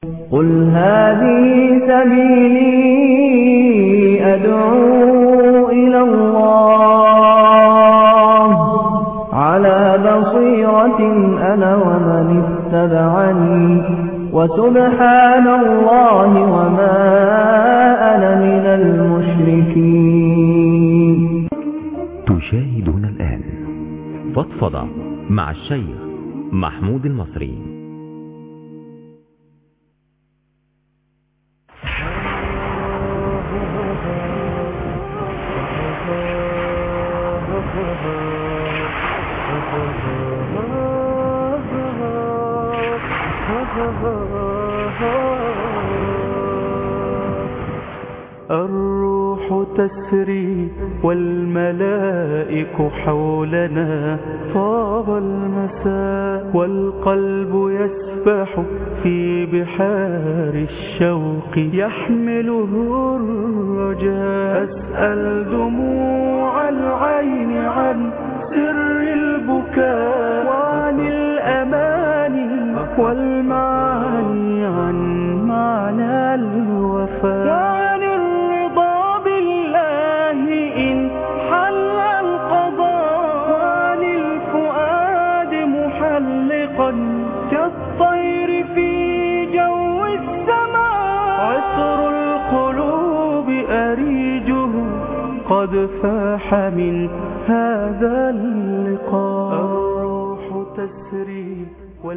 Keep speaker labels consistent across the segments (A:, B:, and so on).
A: قل هذه سبيلي أدعو إلى الله على بصيرة أنا ومن اتبعني وسبحان الله وما أنا من المشركين.
B: تشاهدون الآن فضفضة مع الشيخ محمود المصري.
C: الروح تسري والملائك حولنا، طاب المساء والقلب يسبح في بحار الشوق يحمله الرجاء. أسأل دموع العين عن سر البكاء وعن الأماني والمعاني عن معنى الوفاء وعن الرضا بالله إن حل القضاء وعن الفؤاد محلقا كالطير في جو السماء. عطر القلوب أريجه قد فاح من هذا اللقاء. الروح تسري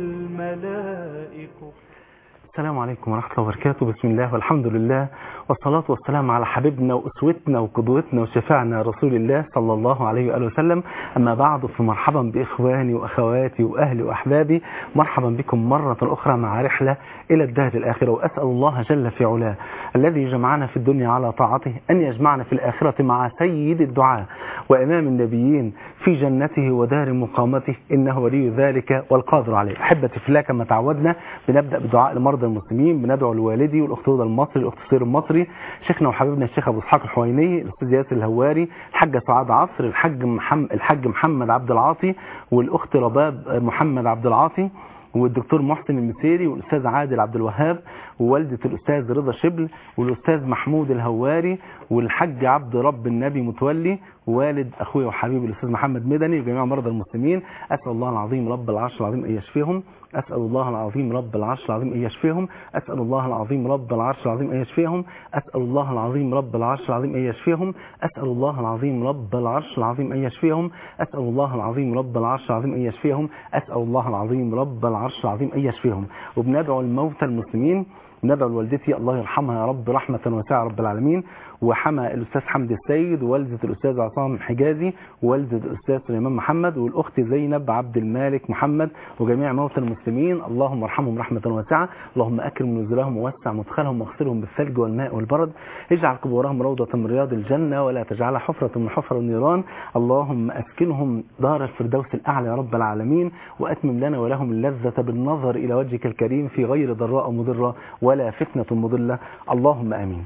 C: والملائك.
D: السلام عليكم ورحمة الله وبركاته. بسم الله والحمد لله والصلاة والسلام على حبيبنا وأسوتنا وقدوتنا وشفاعنا رسول الله صلى الله عليه وآله وسلم. أما بعد، فمرحبا بإخواني وأخواتي وأهلي وأحبابي، مرحبا بكم مرة أخرى مع رحلة إلى الدار الآخرة. وأسأل الله جل في علاه الذي جمعنا في الدنيا على طاعته أن يجمعنا في الآخرة مع سيد الدعاء وإمام النبيين في جنته ودار مقامته، إنه ولي ذلك والقادر عليه. أحبتي في الله، كما تعودنا بنبدأ بدعاء لمرضى المسلمين، بندعو لوالدي والأخت هدى المصري، الأخت سير المصري، شيخنا وحبيبنا الشيخ أبو إسحاق الحويني، الأستاذ ياسر الهواري، الحاجة سعاد عصر، الحاج محمد عبد العاطي، والأخت رباب محمد عبد العاطي، والدكتور محسن المسيري، والأستاذ عادل عبد الوهاب، ووالدة الأستاذ رضا شبل، والأستاذ محمود الهواري، والحاج عبد رب النبي متولي، ووالد أخوي وحبيبي الأستاذ محمد مدني، وجميع مرضى المسلمين. أسأل الله العظيم رب العرش العظيم أن يشفيهم. أسأل الله العظيم رب العرش العظيم أن يشفيهم. أسأل الله العظيم رب العرش العظيم أن يشفيهم. أسأل الله العظيم رب العرش العظيم أن يشفيهم. أسأل الله العظيم رب العرش العظيم أن يشفيهم. أسأل الله العظيم رب العرش العظيم أن يشفيهم. أسأل الله العظيم رب العرش العظيم أن يشفيهم. وبندعو الموتى المسلمين، ندعو لوالدتي الله يرحمها يا رب رحمة واسعة رب العالمين، وحمى الأستاذ حمد السيد، ووالدة الأستاذ عصام حجازي، ووالدة الأستاذ سليمان محمد، والأخت زينب عبد المالك محمد، وجميع موتى المسلمين. اللهم ارحمهم رحمة واسعة، اللهم أكرم نزلهم ووسع مدخلهم واغسلهم بالثلج والماء والبرد، اجعل قبورهم روضة من رياض الجنة ولا تجعلها حفرة من حفر النيران. اللهم أسكنهم دار الفردوس الأعلى يا رب العالمين، وأتمم لنا ولهم اللذة بالنظر إلى وجهك الكريم في غير ضراء مضرة ولا فتنة مضلة، اللهم آمين.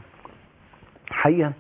D: حقيقة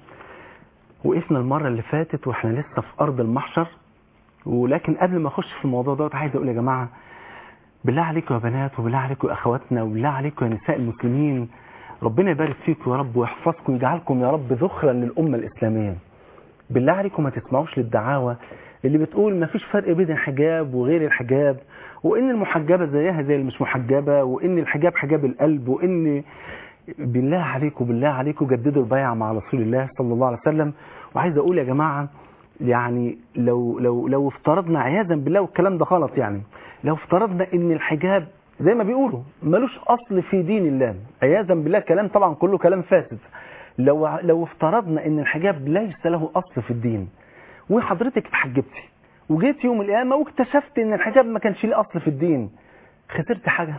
D: وقفنا المرة اللي فاتت واحنا لسه في أرض المحشر، ولكن قبل ما أخش في الموضوع ده عايز أقول يا جماعة، بالله عليكم يا بنات، وبالله عليكم يا أخواتنا، وبالله عليكم يا نساء المسلمين، ربنا يبارك فيكم يا رب ويحفظكم ويجعلكم يا رب ذخرا للأمة الإسلامية. بالله عليكم ما تسمعوش للدعاوى اللي بتقول ما فيش فرق بين الحجاب وغير الحجاب، وإن المحجبة زيها زي المش محجبة، وإن الحجاب حجاب القلب، وإن بالله عليكم بالله عليكم جددوا البيعة مع رسول الله صلى الله عليه وسلم. وعايز أقول يا جماعة، يعني لو افترضنا عياذا بالله، والكلام ده غلط، يعني لو افترضنا ان الحجاب زي ما بيقولوا ملوش أصل في دين الله، عياذا بالله، كلام طبعا كله كلام فاسد. لو افترضنا ان الحجاب ليس له أصل في الدين، وحضرتك اتحجبتي وجيت يوم القيامة واكتشفت ان الحجاب ما كانش له أصل في الدين، خسرت حاجة؟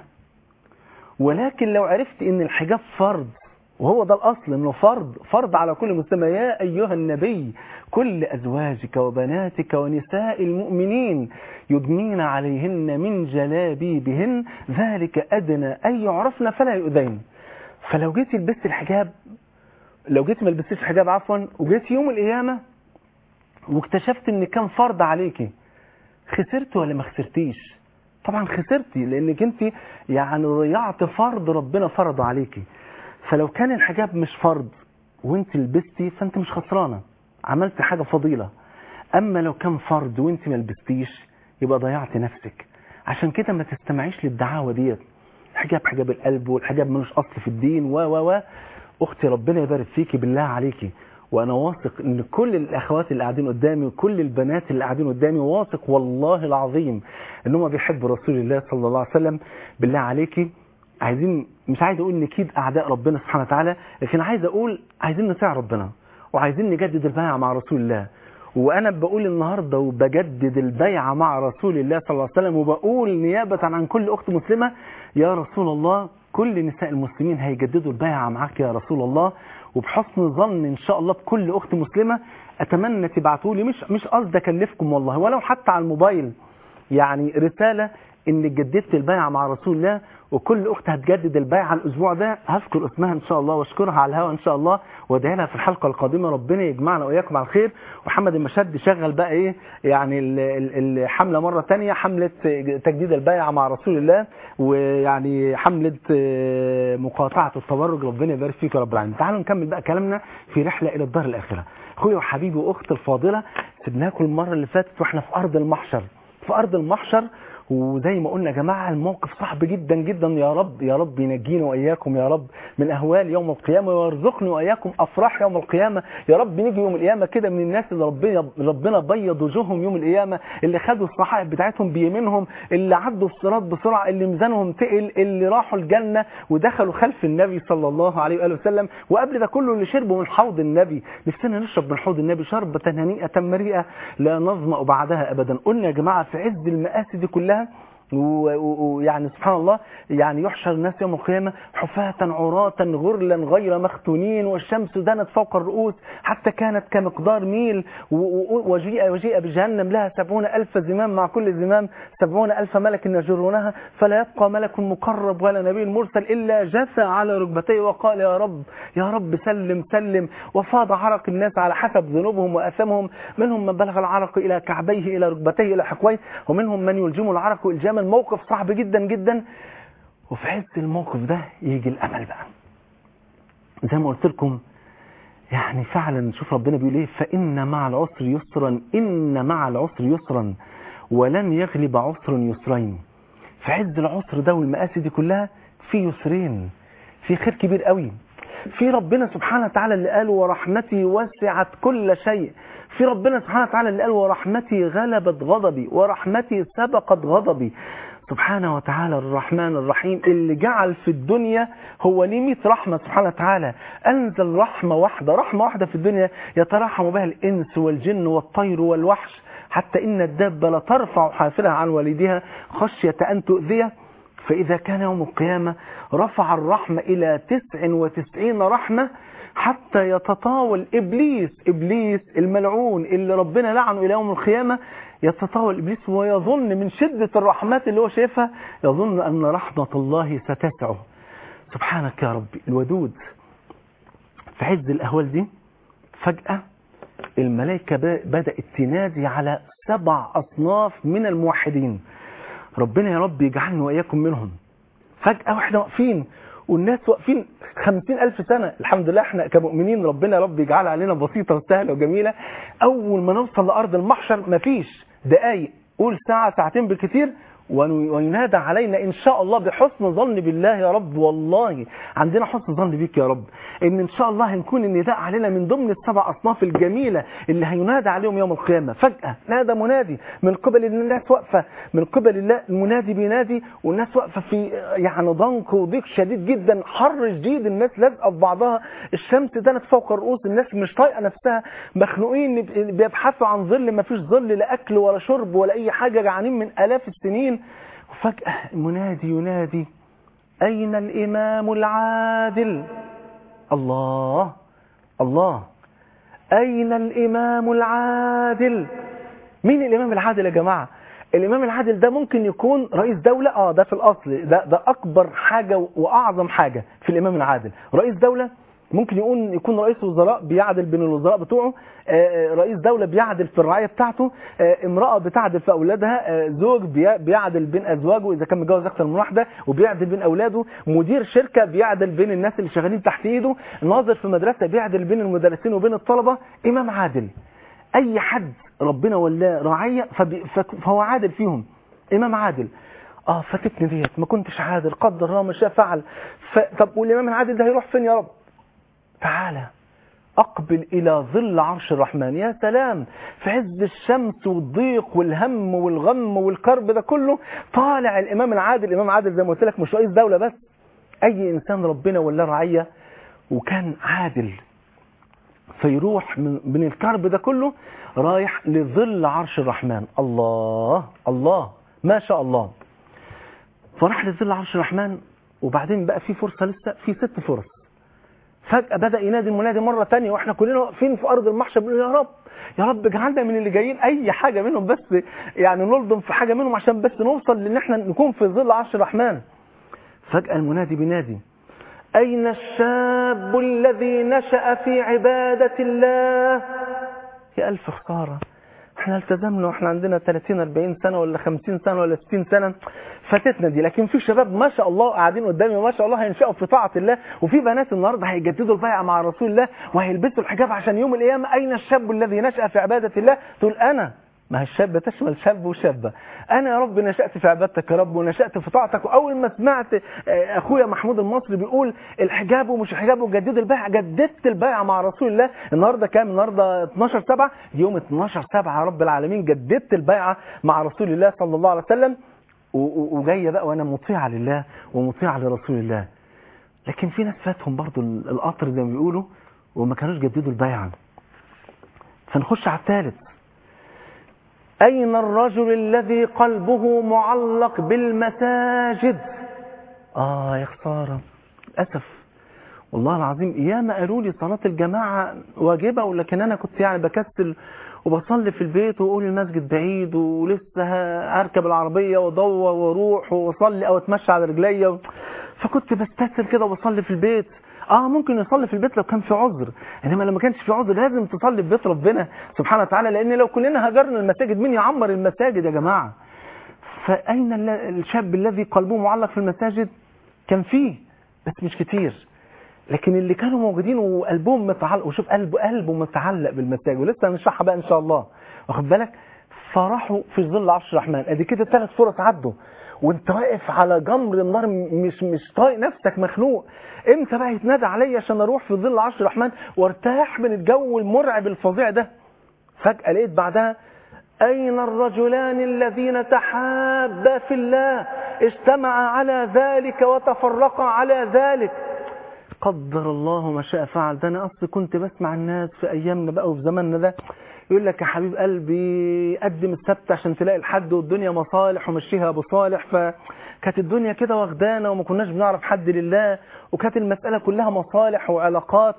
D: ولكن لو عرفت ان الحجاب فرض، وهو ده الأصل انه فرض على كل مسلم، يا أيها النبي كل أزواجك وبناتك ونساء المؤمنين يدنين عليهن من جلابيبهن ذلك أدنى أن يعرفن فلا يؤذين. فلو جيت لبست الحجاب، لو جيت ما لبستيش الحجاب عفوا، وجيت يوم القيامة واكتشفت ان كان فرض عليكي، خسرت ولا ما خسرتيش؟ طبعا خسرتي، لانك انت يعني ضيعت فرض ربنا فرضه عليكي. فلو كان الحجاب مش فرض وانت لبستي فانت مش خسرانه، عملت حاجه فضيله. اما لو كان فرض وانت ما لبستيش يبقى ضيعت نفسك. عشان كده ما تستمعيش للدعاوى ديت، حجاب القلب، والحجاب ملوش اصل في الدين و اختي ربنا يبارك فيكي بالله عليكي. وانا واثق ان كل الاخوات اللي قاعدين قدامي وكل البنات اللي قاعدين قدامي واثق والله العظيم ان هم بيحبوا رسول الله صلى الله عليه وسلم. بالله عليكي عايزين، مش عايز اقول نكيد اعداء ربنا سبحانه وتعالى، لكن عايز اقول عايزين نطيع ربنا وعايزين نجدد البيعه مع رسول الله. وانا بقول النهارده وبجدد البيعه مع رسول الله صلى الله عليه وسلم، وبقول نيابه عن كل اخت مسلمه يا رسول الله كل نساء المسلمين هيجددوا البيعه معاك يا رسول الله. وبحسن ظن ان شاء الله بكل اخت مسلمه اتمنى تبعتوا لي، مش قصدي اكلفكم والله، ولو حتى على الموبايل يعني رساله ان جددت البيعه مع رسول الله. وكل اخت هتجدد البيعه الاسبوع ده هذكر اسمها ان شاء الله واشكرها على الهواء ان شاء الله، وادعي لها في الحلقه القادمه ربنا يجمعنا واياكم على الخير. ومحمد المشد شغل بقى ايه يعني الحمله مره ثانيه، حمله تجديد البيعه مع رسول الله، ويعني حمله مقاطعه التبرج. ربنا يبارك فيك يا رب العالمين. تعالوا نكمل بقى كلامنا في رحله الى الدار الاخره. اخويا وحبيبي واختي الفاضله، سيبناكم المره اللي فاتت واحنا في ارض المحشر، في ارض المحشر. وزي ما قلنا يا جماعة الموقف صعب جدا جدا. يا رب يا رب ينجينا وإياكم يا رب من أهوال يوم القيامة، ويرزقني وإياكم أفراح يوم القيامة. يا رب نيجي يوم القيامة كده من الناس اللي ربنا بيض وجوههم يوم القيامة، اللي خدوا الصحائف بتاعتهم بيمينهم، اللي عدوا الصراط بسرعة، اللي ميزانهم تقل، اللي راحوا الجنة ودخلوا خلف النبي صلى الله عليه وآله وسلم. وقبل ده كله اللي شربوا من حوض النبي. نفسنا نشرب من حوض النبي شربة هنيئة مريئة لا نظمأ بعدها أبدا. قلنا يا جماعة في عز المآسي دي كلها ويعني سبحان الله يعني يحشر الناس يوم القيامة حفاة عراة غرلا غير مختونين، والشمس دنت فوق الرؤوس حتى كانت كمقدار ميل، وجيء بجهنم لها 70,000 زمام، مع كل زمام 70,000 ملك يجرونها، فلا يبقى ملك مقرب ولا نبي مرسل إلا جثى على ركبتيه وقال يا رب يا رب سلم سلم. وفاض عرق الناس على حسب ذنوبهم وأثمهم، منهم من بلغ العرق إلى كعبيه إلى ركبتيه إلى حقويه، ومنهم من يلجم العرق إلجاما. موقف صعب جدا جدا. وفي عز الموقف ده يجي الأمل بقى زي ما قلت لكم. يعني فعلا شوف ربنا بيقول ايه، فإن مع العسر يسرا، إن مع العسر يسرا ولن يغلب عسر يسرين. في عز العسر ده والمآسي دي كلها في يسرين، في خير كبير قوي. في ربنا سبحانه وتعالى اللي قال ورحمتي وسعت كل شيء. في ربنا سبحانه وتعالى اللي قال ورحمتي غلبت غضبي ورحمتي سبقت غضبي. سبحانه وتعالى الرحمن الرحيم اللي جعل في الدنيا هو ليه 100 رحمة. سبحانه وتعالى أنزل رحمة واحدة في الدنيا يترحم بها الإنس والجن والطير والوحش، حتى إن الدابة لترفع حافرها عن والدها خشية أن تؤذيه. فإذا كان يوم القيامة رفع الرحمة إلى 99 رحمة، حتى يتطاول إبليس الملعون اللي ربنا لعنه إلى يوم القيامة، يتطاول إبليس ويظن من شدة الرحمات اللي هو شايفها يظن أن رحمة الله ستسعه. سبحانك يا ربي الودود. في عز الأهوال دي فجأة الملائكة بدأت تنادي على 7 أصناف من الموحدين. ربنا يا رب يجعلنا وإياكم منهم. فجأة واحنا واقفين والناس واقفين 50,000 سنة. الحمد لله احنا كمؤمنين ربنا يا رب يجعلها علينا بسيطة وسهلة وجميلة. أول ما نوصل لأرض المحشر مفيش دقايق، قول ساعة ساعتين بالكثير، وينادى علينا إن شاء الله بحسن ظن بالله يا رب. والله عندنا حسن ظن بيك يا رب إن شاء الله هنكون النداء علينا من ضمن ال7 أصناف الجميلة اللي هينادى عليهم يوم القيامة. فجأة نادى منادي من قبل الناس واقفة، من قبل الله المنادي بينادي والناس واقفة في يعني ضنك وضيق شديد جدا، حر شديد، الناس لازقة في بعضها، الشمس دنت فوق الرؤوس، الناس مش طايقة نفسها، مخنوقين بيبحثوا عن ظل، ما فيش ظل لا أكل ولا شرب ولا أي حاجة، جعانين من آلاف السنين. وفجأة المنادي ينادي أين الإمام العادل؟ الله الله، أين الإمام العادل؟ مين الإمام العادل يا جماعة؟ الإمام العادل ده ممكن يكون رئيس دولة، ده في الأصل ده أكبر حاجة وأعظم حاجة في الإمام العادل. رئيس دولة ممكن يكون رئيس وزراء بيعدل بين الوزراء بتوعه، رئيس دولة بيعدل في الرعاية بتاعته، امرأة بتعدل في أولادها، زوج بيعدل بين أزواجه إذا كان متجوز أكثر من واحدة وبيعدل بين أولاده، مدير شركة بيعدل بين الناس اللي شغالين تحت إيده، ناظر في مدرسة بيعدل بين المدرسين وبين الطلبة، إمام عادل. أي حد ربنا ولاه رعية فهو عادل فيهم، إمام عادل. فاتتني ديت، ما كنتش عادل، قدر الله ما شاء فعل. طب والإمام العادل ده هيروح فين يا رب؟ تعالى أقبل إلى ظل عرش الرحمن. يا سلام، في عز الشمس والضيق والهم والغم والكرب ده كله طالع الإمام العادل. الإمام عادل زي ما قلت لك مش رئيس دولة بس، أي إنسان ربنا ولا رعية وكان عادل فيروح من الكرب ده كله رايح لظل عرش الرحمن. الله الله ما شاء الله. فراح لظل عرش الرحمن، وبعدين بقى في فرصة لسه، في 6 فرص. فجأة بدأ ينادي المنادي مرة تانية، واحنا كلنا واقفين في أرض المحشر بنقول يا رب يا رب اجعلنا من اللي جايين، أي حاجة منهم بس يعني نلضم في حاجة منهم عشان بس نوصل لأن احنا نكون في ظل عرش الرحمن. فجأة المنادي بينادي: أين الشاب الذي نشأ في عبادة الله؟ يا ألف خسارة، احنا التزمنا واحنا عندنا 30-40 سنة ولا 50 سنة ولا 60 سنة، فاتتنا دي. لكن في شباب ما شاء الله قاعدين قدامي ما شاء الله هينشأوا في طاعة الله، وفي بنات النهارده هيجددوا البيعة مع رسول الله وهيلبسوا الحجاب عشان يوم القيامة. أين الشاب الذي نشأ في عبادة الله؟ تقول أنا. ما هي الشاب تشمل شاب وشابة. أنا يا رب نشأت في عبادتك يا رب ونشأت في طاعتك. وأول ما سمعت أخويا محمود المصري بيقول الحجاب ومش حجاب وجدد البيعة، جددت البيعة مع رسول الله. النهاردة كام؟ النهاردة 12/7، يوم 12/7 يا رب العالمين جددت البيعة مع رسول الله صلى الله عليه وسلم، وجاية بقى وأنا مطيعة لله ومطيعة لرسول الله. لكن في ناس فاتهم برضو القطر زي ما بيقولوا وما كانوش جددوا البيعة. فنخش على الثالث: أين الرجل الذي قلبه معلق بالمساجد؟ يا خسارة، للأسف والله العظيم ياما قالوا لي صلاة الجماعة واجبة، ولكن أنا كنت يعني بكسل وبصلي في البيت وأقول المسجد بعيد ولسه أركب العربية وأدور وأروح وأصلي أو أتمشى على رجلي، فكنت بستسهل كده وبصلي في البيت. ممكن يصلي في البيت لو كان في عذر، انما لما كانش في عذر لازم تصلي في بيت ربنا سبحانه وتعالى، لان لو كلنا هجرنا المساجد مين يعمر المساجد يا جماعة؟ فأين الشاب الذي قلبه معلق في المساجد؟ كان فيه بس مش كتير، لكن اللي كانوا موجودين وقلبهم متعلق، وشوف قلبه متعلق بالمساجد، ولسه هنشرحها بقى ان شاء الله، واخد بالك؟ فراحوا في ظل عرش الرحمن. ادي كده 3 فرص عدوا وانت واقف على جمر النار، مش طايق نفسك، مخنوق. امتى بقى يتنادى عليا عشان اروح في ظل عرش الرحمن وارتاح من الجو المرعب الفظيع ده؟ فجأة لقيت بعدها: أين الرجلان الذين تحابا في الله اجتمعا على ذلك وتفرقا على ذلك؟ قدر الله ما شاء فعل. ده انا اصلا كنت بسمع الناس في ايامنا بقى وفي زماننا ده يقول لك يا حبيب قلبي قدم السبت عشان تلاقي الحد، والدنيا مصالح ومشيها بصالح. فكانت الدنيا كده واخدانا وما كناش بنعرف حد لله، وكانت المسألة كلها مصالح وعلاقات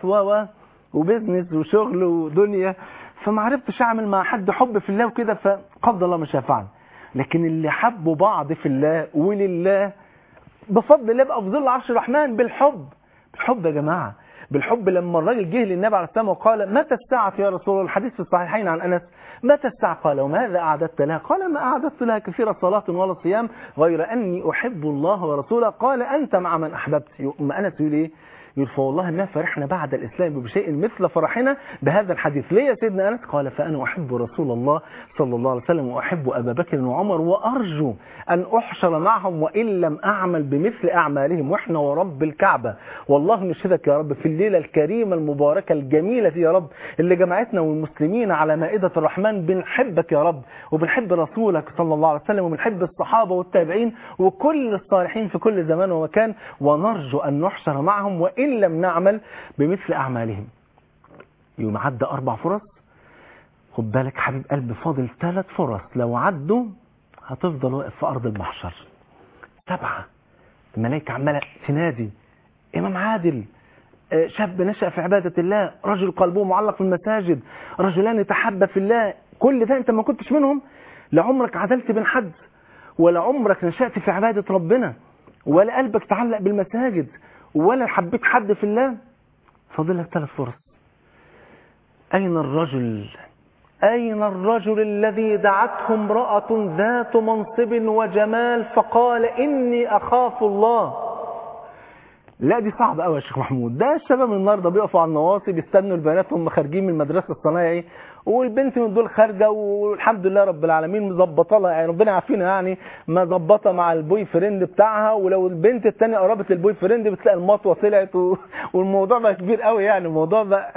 D: وبزنس وشغل ودنيا، فما عرفتش اعمل مع حد حب في الله وكده، فقدر الله ما شاء فعل. لكن اللي حبوا بعض في الله ولله بفضل الله بقى في ظل عرش الرحمن بالحب يا جماعة، بالحب. لما الراجل جه للنبي عليه السلام وقال: متى الساعة يا رسول الله؟ الحديث في الصحيحين عن أنس: متى الساعة؟ قال: وماذا أعددت لها؟ قال: ما أعددت لها كثير صلاة ولا صيام غير أني أحب الله ورسوله. قال: أنت مع من أحببت. أما أنس يقول إيه؟ يقول: فوالله ما فرحنا بعد الإسلام بشيء مثل فرحنا بهذا الحديث. ليه يا سيدنا أنس؟ قال: فأنا أحب رسول الله صلى الله عليه وسلم وأحب أبا بكر وعمر وأرجو أن أحشر معهم وإن لم أعمل بمثل أعمالهم. وإحنا ورب الكعبة والله نشهدك يا رب في الليلة الكريمة المباركة الجميلة دي يا رب اللي جمعتنا والمسلمين على مائدة الرحمن، بنحبك يا رب وبنحب رسولك صلى الله عليه وسلم وبنحب الصحابة والتابعين وكل الصالحين في كل زمان ومكان، ونرجو أن نحشر معهم وإن لم نعمل بمثل أعمالهم. يوم عدى 4 فرص. خد بالك حبيب قلبي فاضل 3 فرص، لو عدوا هتفضل واقف في أرض المحشر. 7 الملائكة عمالة تنادي: إمام عادل، شاب نشأ في عبادة الله، رجل قلبه معلق في المساجد، رجلان تحبا في الله. كل ده أنت ما كنتش منهم؟ لا عمرك عدلت بين حد، ولا عمرك نشأت في عبادة ربنا، ولا قلبك تعلق بالمساجد، ولا حبيت حد في الله. فاضل لك 3 فرص. أين الرجل الذي دعته امرأة ذات منصب وجمال فقال إني أخاف الله؟ لا دي صعبة قوي يا شيخ محمود. ده الشباب النهارده بيقفوا على النواصي بيستنوا البنات هم خارجين من المدرسة الصنايعي، والبنت من دول خارجة والحمد لله رب العالمين مظبطه لها، يعني ربنا يعافينا، يعني مظبطه مع البوي فريند بتاعها. ولو البنت الثانيه قربت للبوي فريند بتلاقي المطوه طلعت والموضوع بقى كبير قوي، يعني الموضوع بقى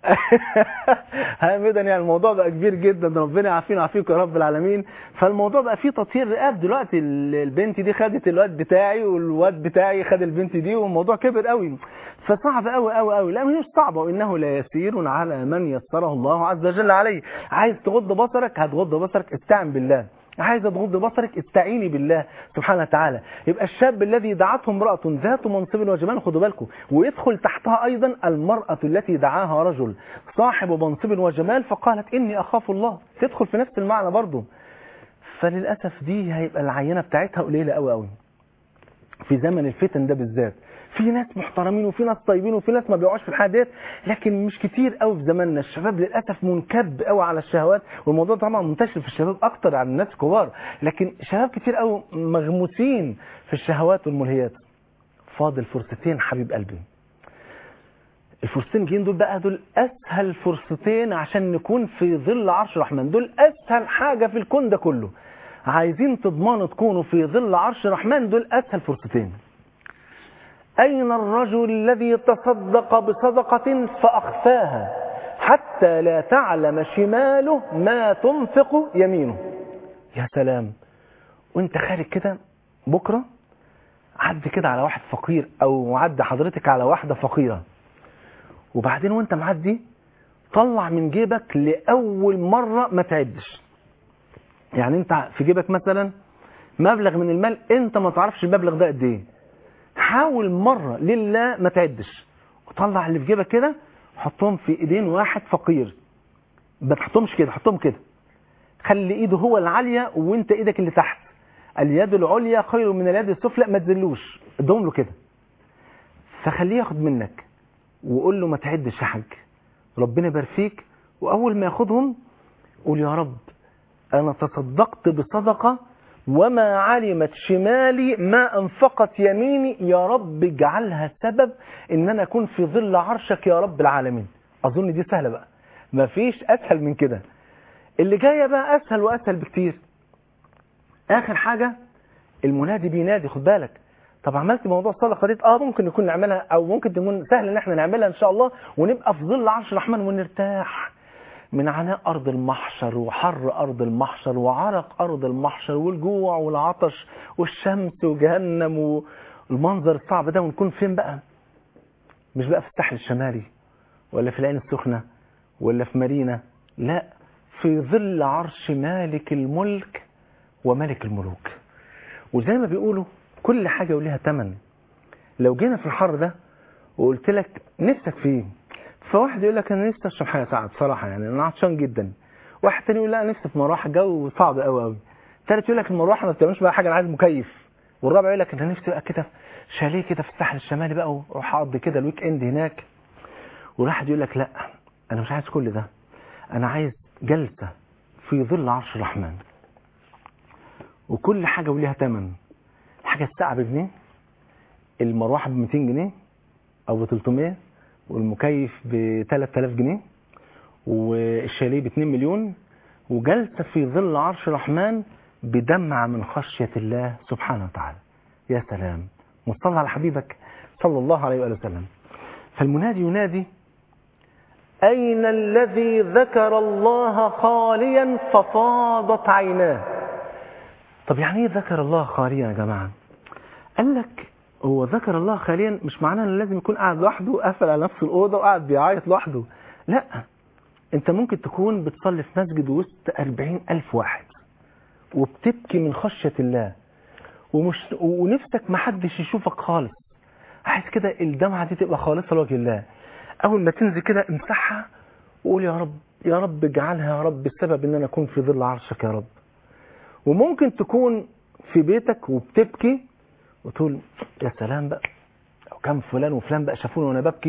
D: هامدا، يعني الموضوع بقى كبير جدا. ربنا يعافينا ويعافيكم يا رب العالمين. فالموضوع بقى فيه تطهير رقاب دلوقتي. البنت دي خدت الواد بتاعي والواد بتاعي خد البنت دي، والموضوع كبر قوي. فصعب قوي قوي قوي. لا مش صعبه، وانه لا يسير على من يسره الله عز وجل عليه. عايز تغض بصرك هتغض بصرك، استعن بالله. عايز تغض بصرك استعيني بالله سبحانه وتعالى. يبقى الشاب الذي دعته امرأة ذات منصب وجمال، خدوا بالكم، ويدخل تحتها أيضا المرأة التي دعاها رجل صاحب منصب وجمال فقالت إني أخاف الله، تدخل في نفس المعنى برضه. فللأسف دي هيبقى العينة بتاعتها قليلة قوي قوي في زمن الفتن ده بالذات. في ناس محترمين وفي ناس طيبين وفي ناس ما بيقعوش في الحاجات، لكن مش كتير قوي في زماننا. الشباب للاسف منكب قوي على الشهوات، والموضوع طبعا منتشر في الشباب اكتر عن الناس الكبار، لكن شباب كتير قوي مغموسين في الشهوات والملهيات. فاضل فرصتين حبيب قلبي. الفرصتين جايين دول بقى، دول اسهل فرصتين عشان نكون في ظل عرش الرحمن. دول اسهل حاجه في الكون ده كله. عايزين تضمنوا تكونوا في ظل عرش الرحمن، دول اسهل فرصتين. أين الرجل الذي تصدق بصدقة فأخفاها حتى لا تعلم شماله ما تنفق يمينه؟ يا سلام. وانت خارج كده بكرة عد كده على واحد فقير، أو عد حضرتك على واحدة فقيرة، وبعدين وانت معدي طلع من جيبك لأول مرة ما تعدش. يعني انت في جيبك مثلا مبلغ من المال، انت ما تعرفش المبلغ ده قد ايه. حاول مرة لله ما تعدش، وطلع اللي في جيبك كده حطهم في ايدين واحد فقير. ما تحطهمش كده، حطهم كده، خلي ايده هو العالية وانت ايدك اللي تحت. اليد العليا خير من اليد السفلى، ما تذلوش، ادهم له كده. فخليه ياخد منك وقول له ما تعدش يا حاج، ربنا يبارك فيك. واول ما ياخدهم قول يا رب انا تصدقت بصدقة وما علمت شمالي ما أنفقت يميني، يا رب اجعلها سبب إن أنا أكون في ظل عرشك يا رب العالمين. أظن دي سهلة بقى، مفيش أسهل من كده. اللي جاية بقى أسهل وأسهل بكتير. آخر حاجة المنادي بينادي، خد بالك. طب عملت موضوع الصدقة دي، ممكن نكون نعملها، أو ممكن تكون سهل إن احنا نعملها إن شاء الله، ونبقى في ظل عرش الرحمن ونرتاح من عناء أرض المحشر وحر أرض المحشر وعرق أرض المحشر والجوع والعطش والشمس وجهنم والمنظر الصعب ده. ونكون فين بقى؟ مش بقى في الساحل الشمالي ولا في العين السخنة ولا في مارينا، لا، في ظل عرش مالك الملك وملك الملوك. وزي ما بيقولوا كل حاجة وليها تمن. لو جينا في الحر ده وقلت لك نفسك فيه، فواحد يقول لك انا نفسي اشرب حاجه ساقعه بصراحه، يعني انا عطشان جدا. واحد تاني يقول لا نفسي في مروحه، جو صعب قوي قوي. ثالث يقول لك المروحه ما بتعملش بقى حاجه، انا عايز مكيف. والرابع يقول لك انا نفسي بقى كده شاليه كده في الساحل الشمالي بقى، واروح اقضي كده الويك اند هناك. وواحد يقول لك لا انا مش عايز كل ده، انا عايز جلسه في ظل عرش الرحمن. وكل حاجه وليها ثمن. الحاجه الساقعه بجنيه، المروحه ب 200 جنيه او ب 300، والمكيف ب 3000 جنيه، والشاليه ب 2 مليون، وجلسة في ظل عرش الرحمن بدمعة من خشية الله سبحانه وتعالى. يا سلام. مصلى على حبيبك صلى الله عليه وآله وسلم. فالمنادي ينادي أين الذي ذكر الله خاليا ففاضت عيناه؟ طب يعني ايه ذكر الله خاليا يا جماعة؟ قال لك هو ذكر الله خاليا مش معناه انه لازم يكون قاعد لوحده قافل على نفس الأوضة وقاعد بيعيط لوحده. لا، انت ممكن تكون بتصلي في مسجد وسط 40,000 واحد وبتبكي من خشية الله، ونفسك محدش يشوفك خالص، عايز كده الدمعة دي تبقى خالصة لوجه الله. اول ما تنزل كده امسحها وقول يا رب يا رب اجعلها يا رب السبب ان انا اكون في ظل عرشك يا رب. وممكن تكون في بيتك وبتبكي وتقول يا سلام بقى لو كان فلان وفلان بقى شافوني وانا ببكي،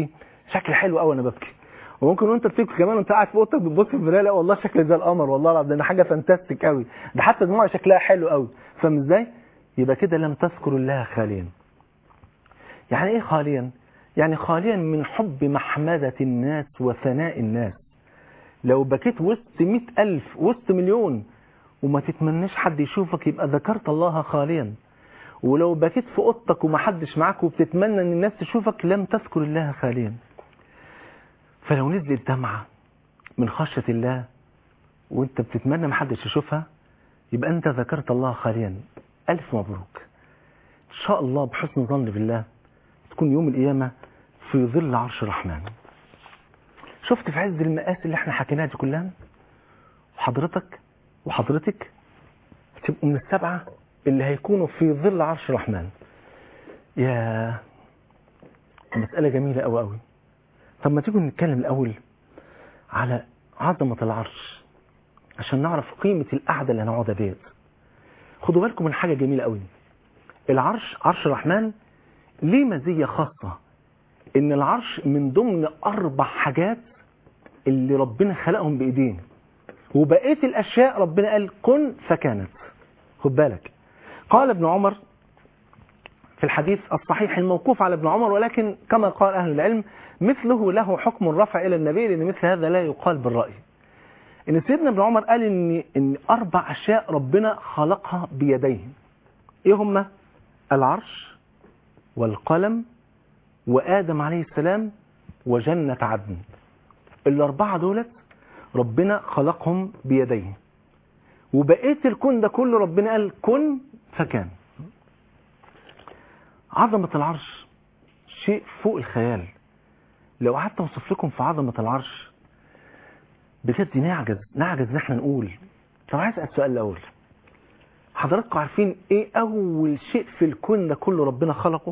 D: شكل حلو قوي انا ببكي. وممكن وانت بتبكي كمان وانت قاعد في اوضتك بتبص في المرايه، لا والله شكل زي القمر، والله العظيم ده حاجه فانتاستيك قوي، ده حتى دموعي شكلها حلو قوي. فاهم ازاي؟ يبقى كده لم تذكر الله خاليا. يعني ايه خاليا؟ يعني خاليا من حب محمدة الناس وثناء الناس. لو بكيت وسط 100,000 وسط مليون وما تتمناش حد يشوفك يبقى ذكرت الله خاليا. ولو بكيت في اوضتك وما حدش معاك وبتتمنى ان الناس تشوفك لم تذكر الله خاليا. فلو نزلت دمعة من خشية الله وانت بتتمنى ما حدش يشوفها يبقى انت ذكرت الله خاليا. الف مبروك ان شاء الله، بحسن ظن بالله تكون يوم القيامة في ظل عرش الرحمن. شفت في عز المآسي اللي احنا حكيناها دي كلها، حضرتك وحضرتك تبقوا من السبعة اللي هيكونوا في ظل عرش الرحمن. يا مسألة جميلة قوي قوي. طب ما تيجوا نتكلم الأول على عظمة العرش عشان نعرف قيمة القعدة اللي هنقعدها ديت. خدوا بالكم من حاجة جميلة قوي. العرش، عرش الرحمن، ليه مزية خاصة ان العرش من ضمن 4 حاجات اللي ربنا خلقهم بإيديه، وبقية الأشياء ربنا قال كن فكانت. خد بالك، قال ابن عمر في الحديث الصحيح الموقوف على ابن عمر، ولكن كما قال أهل العلم مثله له حكم الرفع إلى النبي، لأن مثل هذا لا يقال بالرأي. إن سيدنا ابن عمر قال إن 4 أشياء ربنا خلقها بيديه. إيه هما؟ العرش والقلم وآدم عليه السلام وجنة عدن. ال4 دولت ربنا خلقهم بيديه، وبقية الكون ده كله ربنا قال كن فكان. عظمة العرش شيء فوق الخيال. لو قعدت اوصف لكم في عظمة العرش بجد نعجز نحن نقول. طب عايز اسال السؤال الاول، حضراتكم عارفين ايه اول شيء في الكون ده كله ربنا خلقه؟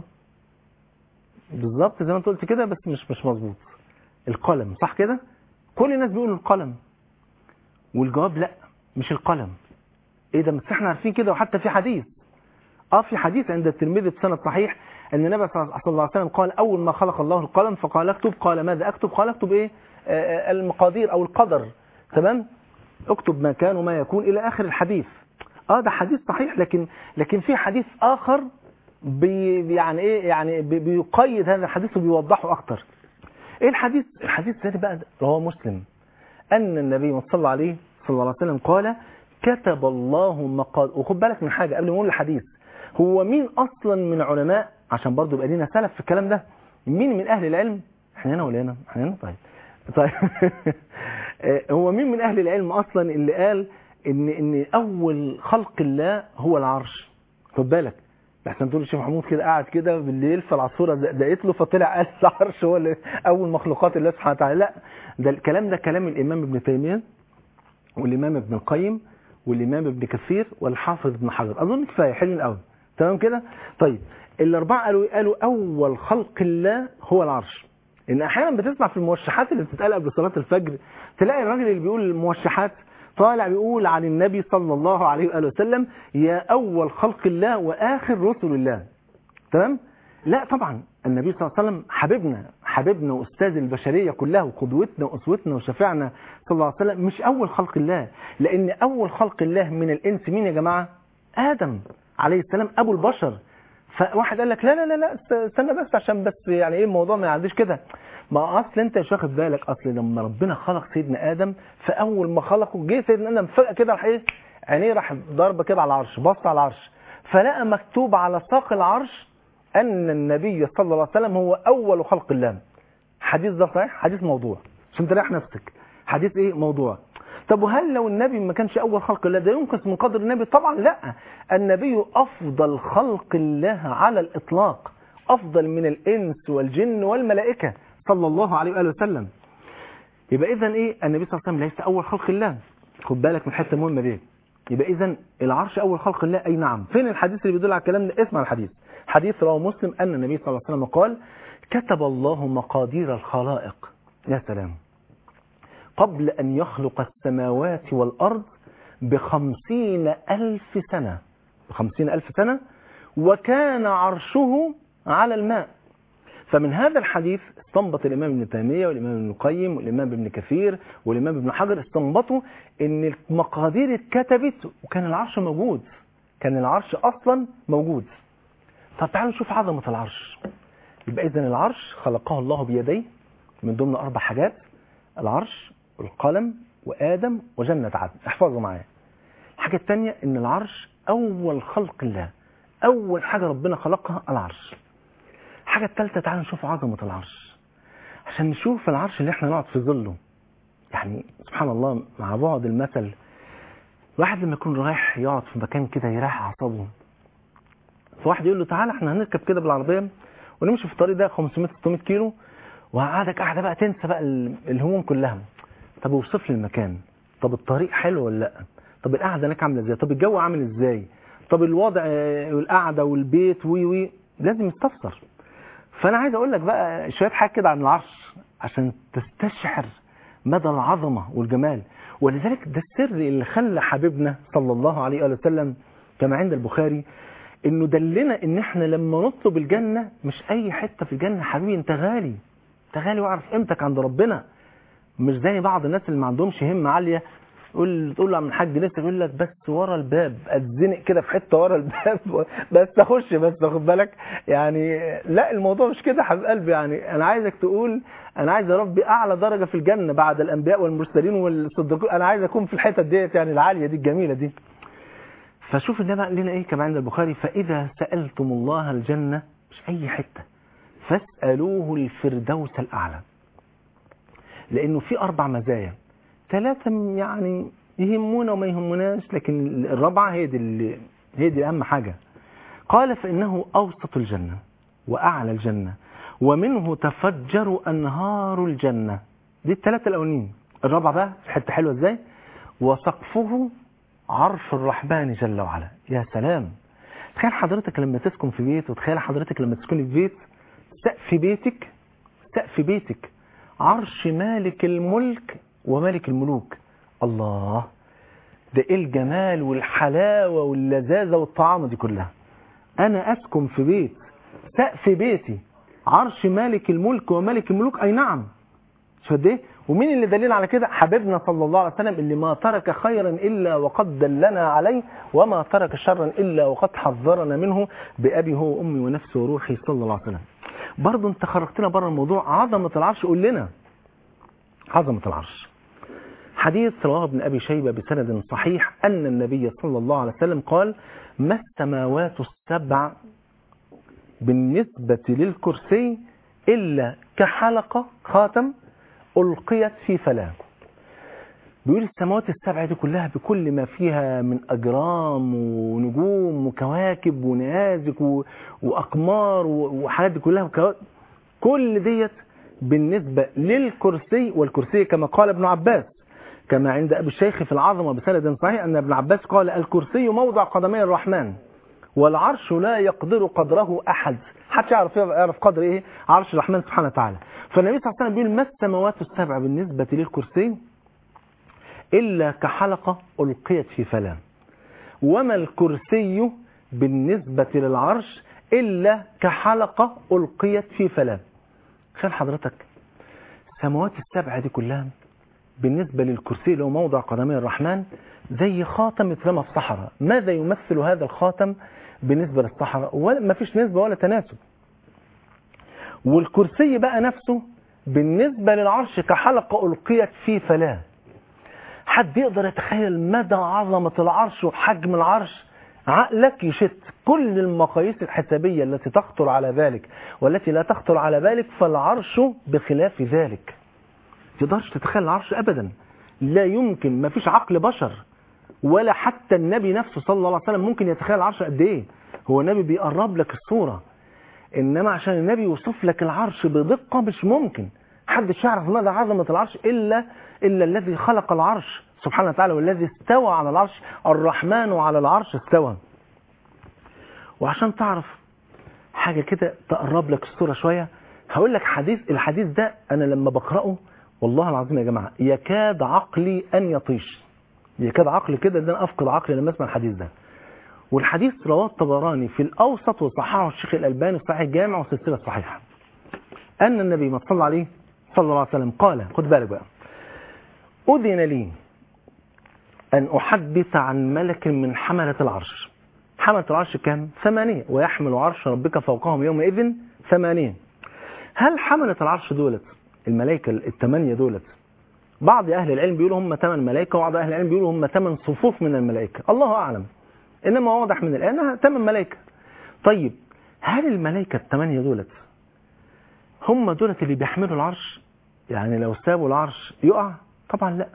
D: بالظبط زي ما انت قلت كده، بس مش مظبوط. القلم، صح كده؟ كل الناس بيقولوا القلم، والجواب لا مش القلم. ايه ده؟ بس احنا عارفين كده، وحتى في حديث في حديث عند الترمذي بسند صحيح ان النبي صلى الله عليه وسلم قال اول ما خلق الله القلم فقال اكتب. قال ماذا اكتب؟ قال اكتب ايه؟ المقادير او القدر. تمام؟ اكتب ما كان وما يكون الى اخر الحديث. ده حديث صحيح، لكن في حديث اخر يعني ايه، يعني بيقيد هذا الحديث وبيوضحه اكتر. ايه الحديث؟ الحديث ده بقى رواه مسلم ان النبي صلى الله عليه وسلم قال كتب الله مقادير. وخد بالك من حاجه قبل ما نقول الحديث، هو مين اصلا من علماء، عشان برضو يبقى لنا سلف في الكلام ده، مين من اهل العلم؟ احنا هنا ولا هنا؟ احنا هنا. طيب هو مين من اهل العلم اصلا اللي قال ان اول خلق الله هو العرش؟ خد بالك احسن تقول الشيخ محمود كده قاعد كده بالليل فالعصفوره دقت له فطلع قال العرش هو اول مخلوقات الله سبحانه وتعالى. لا، ده الكلام ده كلام الامام ابن تيميه والامام ابن القيم والامام ابن كثير والحافظ ابن حجر. اظن كفايه، حلو قوي. تمام كده؟ طيب ال4 قالوا اول خلق الله هو العرش. ان احيانا بتسمع في الموشحات اللي بتتقال قبل صلاه الفجر تلاقي الراجل اللي بيقول الموشحات طالع بيقول عن النبي صلى الله عليه وآله وسلم يا أول خلق الله وآخر رسل الله. تمام؟ لا طبعا، النبي صلى الله عليه وسلم حبيبنا وأستاذ البشرية كلها وقدوتنا وأسوتنا وشفيعنا صلى الله عليه وسلم، مش أول خلق الله. لأن أول خلق الله من الإنس مين يا جماعة؟ آدم عليه السلام أبو البشر. فواحد قال لك لا لا لا استنى بس، عشان بس يعني ايه الموضوع ما يعديش كده. ما اصل انت مش واخد بالك، اصل لما ربنا خلق سيدنا ادم فاول ما خلقه جه سيدنا ادم فجاه كده راح ايه، عينيه راح ضربه كده على العرش، بص على العرش فلقى مكتوب على ساق العرش ان النبي صلى الله عليه وسلم هو اول خلق الله. حديث ده صحيح؟ حديث موضوع عشان تريح نفسك. حديث ايه؟ موضوع. طب وهل لو النبي ما كانش اول خلق الله ده ينقص من قدر النبي؟ طبعا لا، النبي افضل خلق الله على الاطلاق، افضل من الانس والجن والملائكه صلى الله عليه واله وسلم. يبقى اذا ايه؟ النبي صلى الله عليه وسلم ليس اول خلق الله. خد بالك من حته مهمه دي. يبقى اذا العرش اول خلق الله. اي نعم. فين الحديث اللي بيدل على الكلام ده؟ اسمع الحديث. حديث رواه مسلم ان النبي صلى الله عليه وسلم قال كتب الله مقادير الخلائق. يا سلام. قبل أن يخلق السماوات والأرض ب50,000 سنة. ب50,000 سنة. وكان عرشه على الماء. فمن هذا الحديث استنبط الإمام ابن تيمية والإمام ابن القيم والإمام ابن كثير والإمام ابن حجر استنبطوا إن المقادير اتكتبت وكان العرش موجود، كان العرش أصلا موجود. طب تعالوا نشوف عظمة العرش. يبقى إذن العرش خلقه الله بيديه من ضمن 4 حاجات: العرش والقلم وآدم وجنة عدن. احفظوا معايا. الحاجة الثانية إن العرش أول خلق الله، أول حاجة ربنا خلقها العرش. الحاجة الثالثة تعالوا نشوف عظمة العرش عشان نشوف العرش اللي احنا نقعد في ظله. يعني سبحان الله مع بعض المثل، الواحد لما يكون رايح يقعد في مكان كده يريح أعصابه، فواحد يقول له تعالى احنا هنركب كده بالعربية ونمشي في الطريق ده 500-600 كيلو وقعدك قاعدة بقى تنسى بقى الهموم كلها. طب اوصف لي المكان، طب الطريق حلو ولا لا، طب القعدة هناك عاملة ازاي، طب الجو عامل ازاي، طب الوضع والقعدة والبيت وي لازم يستفسر. فأنا عايز أقول لك بقى شوية حاجة كده عن العرش عشان تستشعر مدى العظمة والجمال. ولذلك ده السر اللي خلى حبيبنا صلى الله عليه وسلم كما عند البخاري إنه دلنا إن إحنا لما نطلب الجنة مش أي حتة في الجنة. حبيبي أنت غالي، أنت غالي واعرف قيمتك عند ربنا. مش زي بعض الناس اللي ما عندهمش همة عالية، تقول له عم الحاج لسه، يقول لك بس ورا الباب، اتزنق كده في حته ورا الباب بس اخش، بس واخد بالك يعني. لا الموضوع مش كده حبيب قلبي. يعني انا عايزك تقول انا عايز يا ربي اعلى درجه في الجنه بعد الانبياء والمرسلين والصديقين، انا عايز اكون في الحته ديت يعني العاليه دي الجميله دي. فشوف النبي قال لنا ايه كما عند البخاري: فاذا سالتم الله الجنه، مش اي حته، فاسالوه الفردوس الاعلى. لانه في 4 مزايا، 3 يعني يهمونا وما يهموناش، لكن الرابعة هي دي أهم حاجة. قال: فإنه أوسط الجنة وأعلى الجنة ومنه تفجر أنهار الجنة. دي ال3 الأولين. الرابعة بقى في حتة حلوة إزاي: وسقفه عرش الرحمن جل وعلا. يا سلام، تخيل حضرتك لما تسكن في بيت، وتخيل حضرتك لما تسكن في بيت سقف بيتك عرش مالك الملك وملك الملوك. الله، ده ايه الجمال والحلاوة واللذاذة والطعامة دي كلها. انا اسكن في بيت سقف بيتي عرش مالك الملك وملك الملوك. اي نعم، شو ده؟ ومين اللي دليل على كده؟ حبيبنا صلى الله عليه وسلم اللي ما ترك خيرا الا وقد دلنا عليه، وما ترك شرا الا وقد حذرنا منه، بأبي هو وامي ونفسي وروحي صلى الله عليه وسلم. برضه انت خرجتنا بره الموضوع. عظمة العرش، قول لنا عظمة العرش. حديث رواه ابن أبي شيبة بسند صحيح أن النبي صلى الله عليه وسلم قال: ما السماوات السبع بالنسبة للكرسي إلا كحلقة خاتم ألقيت في فلاة. بيقول السماوات السبع دي كلها بكل ما فيها من أجرام ونجوم وكواكب ونيازك وأقمار وحاجات دي كلها، كل ديت بالنسبة للكرسي. والكرسي كما قال ابن عباس كما عند أبي الشيخ في العظمة بسند صحيح أن ابن عباس قال: الكرسي موضع قدمي الرحمن والعرش لا يقدر قدره أحد. حتى يعرف قدر إيه عرش الرحمن سبحانه وتعالى. فالنبي صلى الله عليه وسلم بيقول: ما السماوات السبع بالنسبة للكرسي إلا كحلقة ألقيت في فلاة، وما الكرسي بالنسبة للعرش إلا كحلقة ألقيت في فلاة. خير حضرتك السماوات السبع دي كلها بالنسبة للكرسي اللي هو موضع قدمي الرحمن زي خاتم اترمى في صحراء. ماذا يمثل هذا الخاتم بالنسبة للصحراء؟ ما فيش نسبة ولا تناسب. والكرسي بقى نفسه بالنسبة للعرش كحلقة ألقيت في فلاة. حد يقدر يتخيل مدى عظمة العرش وحجم العرش؟ عقلك يشت كل المقاييس الحسابية التي تخطر على ذلك والتي لا تخطر على ذلك، فالعرش بخلاف ذلك. تقدرش تتخيل العرش أبدا، لا يمكن، ما فيش عقل بشر ولا حتى النبي نفسه صلى الله عليه وسلم ممكن يتخيل العرش قد ايه. هو النبي بيقرب لك الصورة، إنما عشان النبي يوصف لك العرش بدقة مش ممكن. حدش يعرف مدى عظمة العرش إلا الذي خلق العرش سبحانه وتعالى والذي استوى على العرش. الرحمن على العرش استوى. وعشان تعرف حاجة كده تقرب لك الصورة شوية، هقول لك الحديث ده أنا لما بقرأه والله العظيم يا جماعة يكاد عقلي أن يطيش، يكاد عقلي كده أن أفقد عقلي لما أسمع الحديث ده. والحديث رواه الطبراني في الأوسط وصححه الشيخ الألباني في صحيح الجامع وسلسلة صحيحة. أن النبي ما صلى عليه صلى الله عليه وسلم قال، خد بالك بقى، أذن لي أن أحدث عن ملك من حملة العرش. حملة العرش كام؟ 8، ويحمل عرش ربك فوقهم يومئذ 8. هل حملة العرش دولت الملائكة 8 دولت؟ بعض أهل العلم بيقولوا هم 8 ملائكة، وبعض أهل العلم بيقولوا هم 8 صفوف من الملائكة، الله أعلم. إنما واضح من الآن أنها 8 ملائكة. طيب هل الملائكة 8 دولت هم دولت اللي بيحملوا العرش؟ يعني لو سابوا العرش يقع؟ طبعا لا.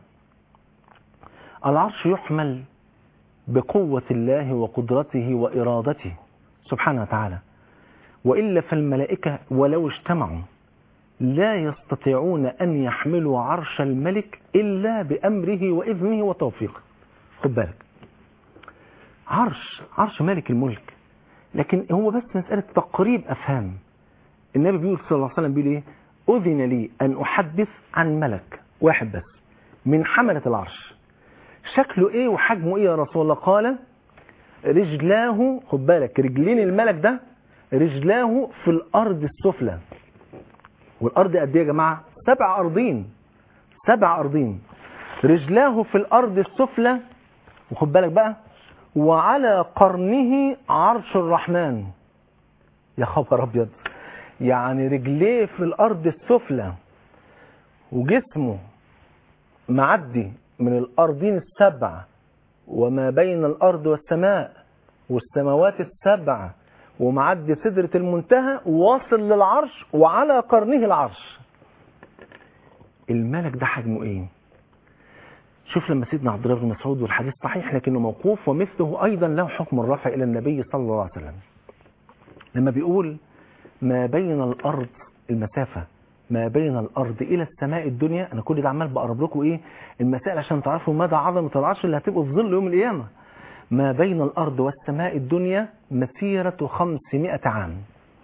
D: العرش يحمل بقوة الله وقدرته وإرادته سبحانه وتعالى، وإلا فالملائكة ولو اجتمعوا لا يستطيعون أن يحملوا عرش الملك إلا بأمره وإذنه وتوفيقه. خد بالك، عرش مالك الملك، لكن هو بس مسألة تقريب أفهام. النبي بيقول صلى الله عليه وسلم بيقول إيه؟ أذن لي أن أحدث عن ملك واحد بس من حملة العرش. شكله إيه وحجمه إيه يا رسول الله؟ قال رجلاه، خد بالك، رجلين الملك ده رجلاه في الأرض السفلى. والأرض قد إيه يا جماعة؟ 7 أرضين، 7 أرضين. رجلاه في الأرض السفلى، وخد بالك بقى، وعلى قرنه عرش الرحمن. يا خبر أبيض، يعني رجليه في الأرض السفلى وجسمه معدي من الأرضين ال7 وما بين الأرض والسماء والسماوات ال7 ومعدي سدرة المنتهى واصل للعرش وعلى قرنه العرش. الملك ده حجمه ايه؟ شوف لما سيدنا عبد الله بن مسعود، والحديث صحيح لكنه موقوف، ومثله أيضا له حكم الرفع إلى النبي صلى الله عليه وسلم، لما بيقول ما بين الأرض، المسافة ما بين الأرض إلى السماء الدنيا. أنا كل ده عمال بقرب لكم إيه المسائل عشان تعرفوا مدى عظمة العرش اللي هتبقوا في ظل يوم القيامة. ما بين الأرض والسماء الدنيا مسيرة 500 عام،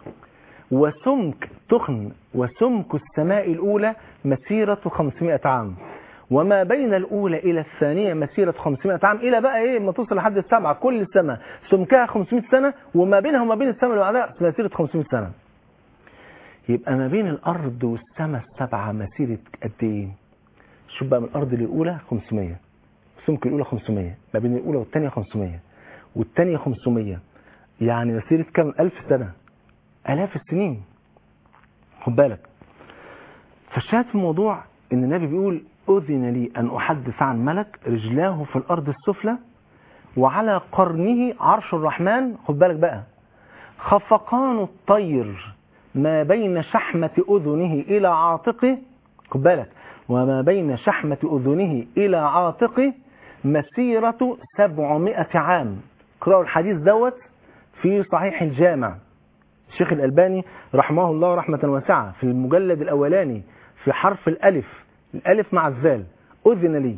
D: وسمك تخن وسمك السماء الأولى مسيرة 500 عام، وما بين الأولى إلى الثانية مسيرة 500 عام، إلى بقى إيه ما توصل لحد ال7. كل سنة سمكها 500 سنة، وما بينها وما بين السماء اللي بعدها مسيرة 500 سنة. يبقى ما بين الأرض والسماء ال7 مسيرة قد إيه؟ شوف بقى، من الأرض للأولى 500، السمك الأولى 500، ما بين الأولى والثانية 500، والثانية 500، يعني مسيرة كم؟ 1000 سنة، 1000 السنين. خد بالك. فالشاهد في الموضوع إن النبي بيقول أذن لي أن أحدث عن ملك رجلاه في الأرض السفلى وعلى قرنه عرش الرحمن. خد بالك بقى، خفقان الطير ما بين شحمة أذنه إلى عاتقه. خد بالك، وما بين شحمة أذنه إلى عاتقه مسيرة 700 عام. قرأوا الحديث دوت في صحيح الجامع، الشيخ الألباني رحمه الله رحمة واسعة في المجلد الأولاني في حرف الألف مع الذال. أذن لي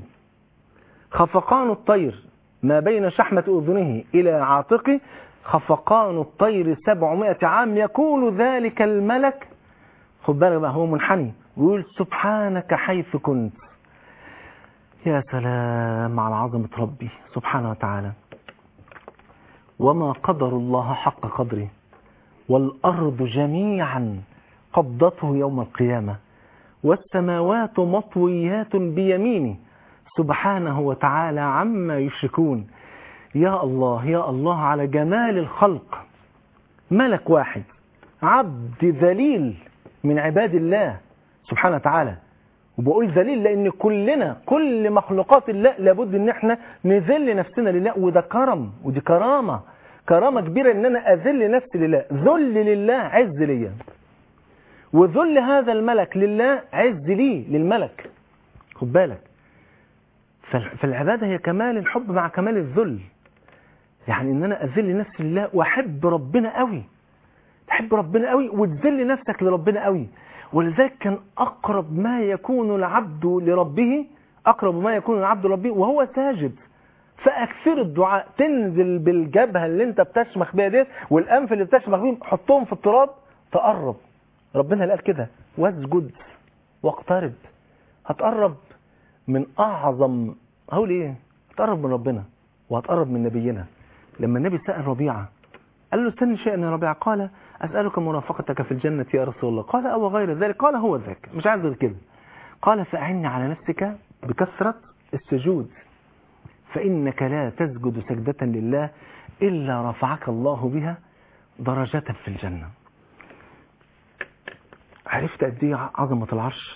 D: خفقان الطير ما بين شحمة أذنه إلى عاتقه، خفقان الطير 700 عام، يقول ذلك الملك. خد بالك بقى، هو منحني ويقول سبحانك حيث كنت. يا سلام على عظمة ربي سبحانه وتعالى. وما قدر الله حق قدره، والأرض جميعا قبضته يوم القيامة، والسماوات مطويات بيمينه سبحانه وتعالى عما يشركون. يا الله يا الله على جمال الخلق. ملك واحد عبد ذليل من عباد الله سبحانه وتعالى. وبقول ذليل لأن كلنا، كل مخلوقات الله لابد ان احنا نذل نفسنا لله، وده كرم ودي كرامة كبيرة ان انا اذل نفسي لله. ذل لله عز ليا، وذل هذا الملك لله عز لي للملك. خد بالك، فالعبادة هي كمال الحب مع كمال الذل. يعني ان انا اذل نفسي لله واحب ربنا قوي، تحب ربنا قوي وتذل نفسك لربنا قوي. ولذلك كان اقرب ما يكون العبد لربه، اقرب ما يكون العبد لربه وهو ساجد. فاكثر الدعاء، تنزل بالجبهة اللي انت بتشمخ بيها ديت والانف اللي بتشمخ بيهم، حطهم في التراب تقرب. ربنا قال كده واسجد واقترب. هتقرب من اعظم، هقول ايه، هتقرب من ربنا وهتقرب من نبينا. لما النبي سأل ربيعة قال له استني شيئا يا ربيعة، قال أسألك مرافقتك في الجنة يا رسول الله. قال أو غير ذلك؟ قال هو ذاك، مش عايز غير كده. قال فأعني على نفسك بكثرة السجود، فإنك لا تسجد سجدة لله إلا رفعك الله بها درجة في الجنة. عرفت قد ايه عظمة العرش؟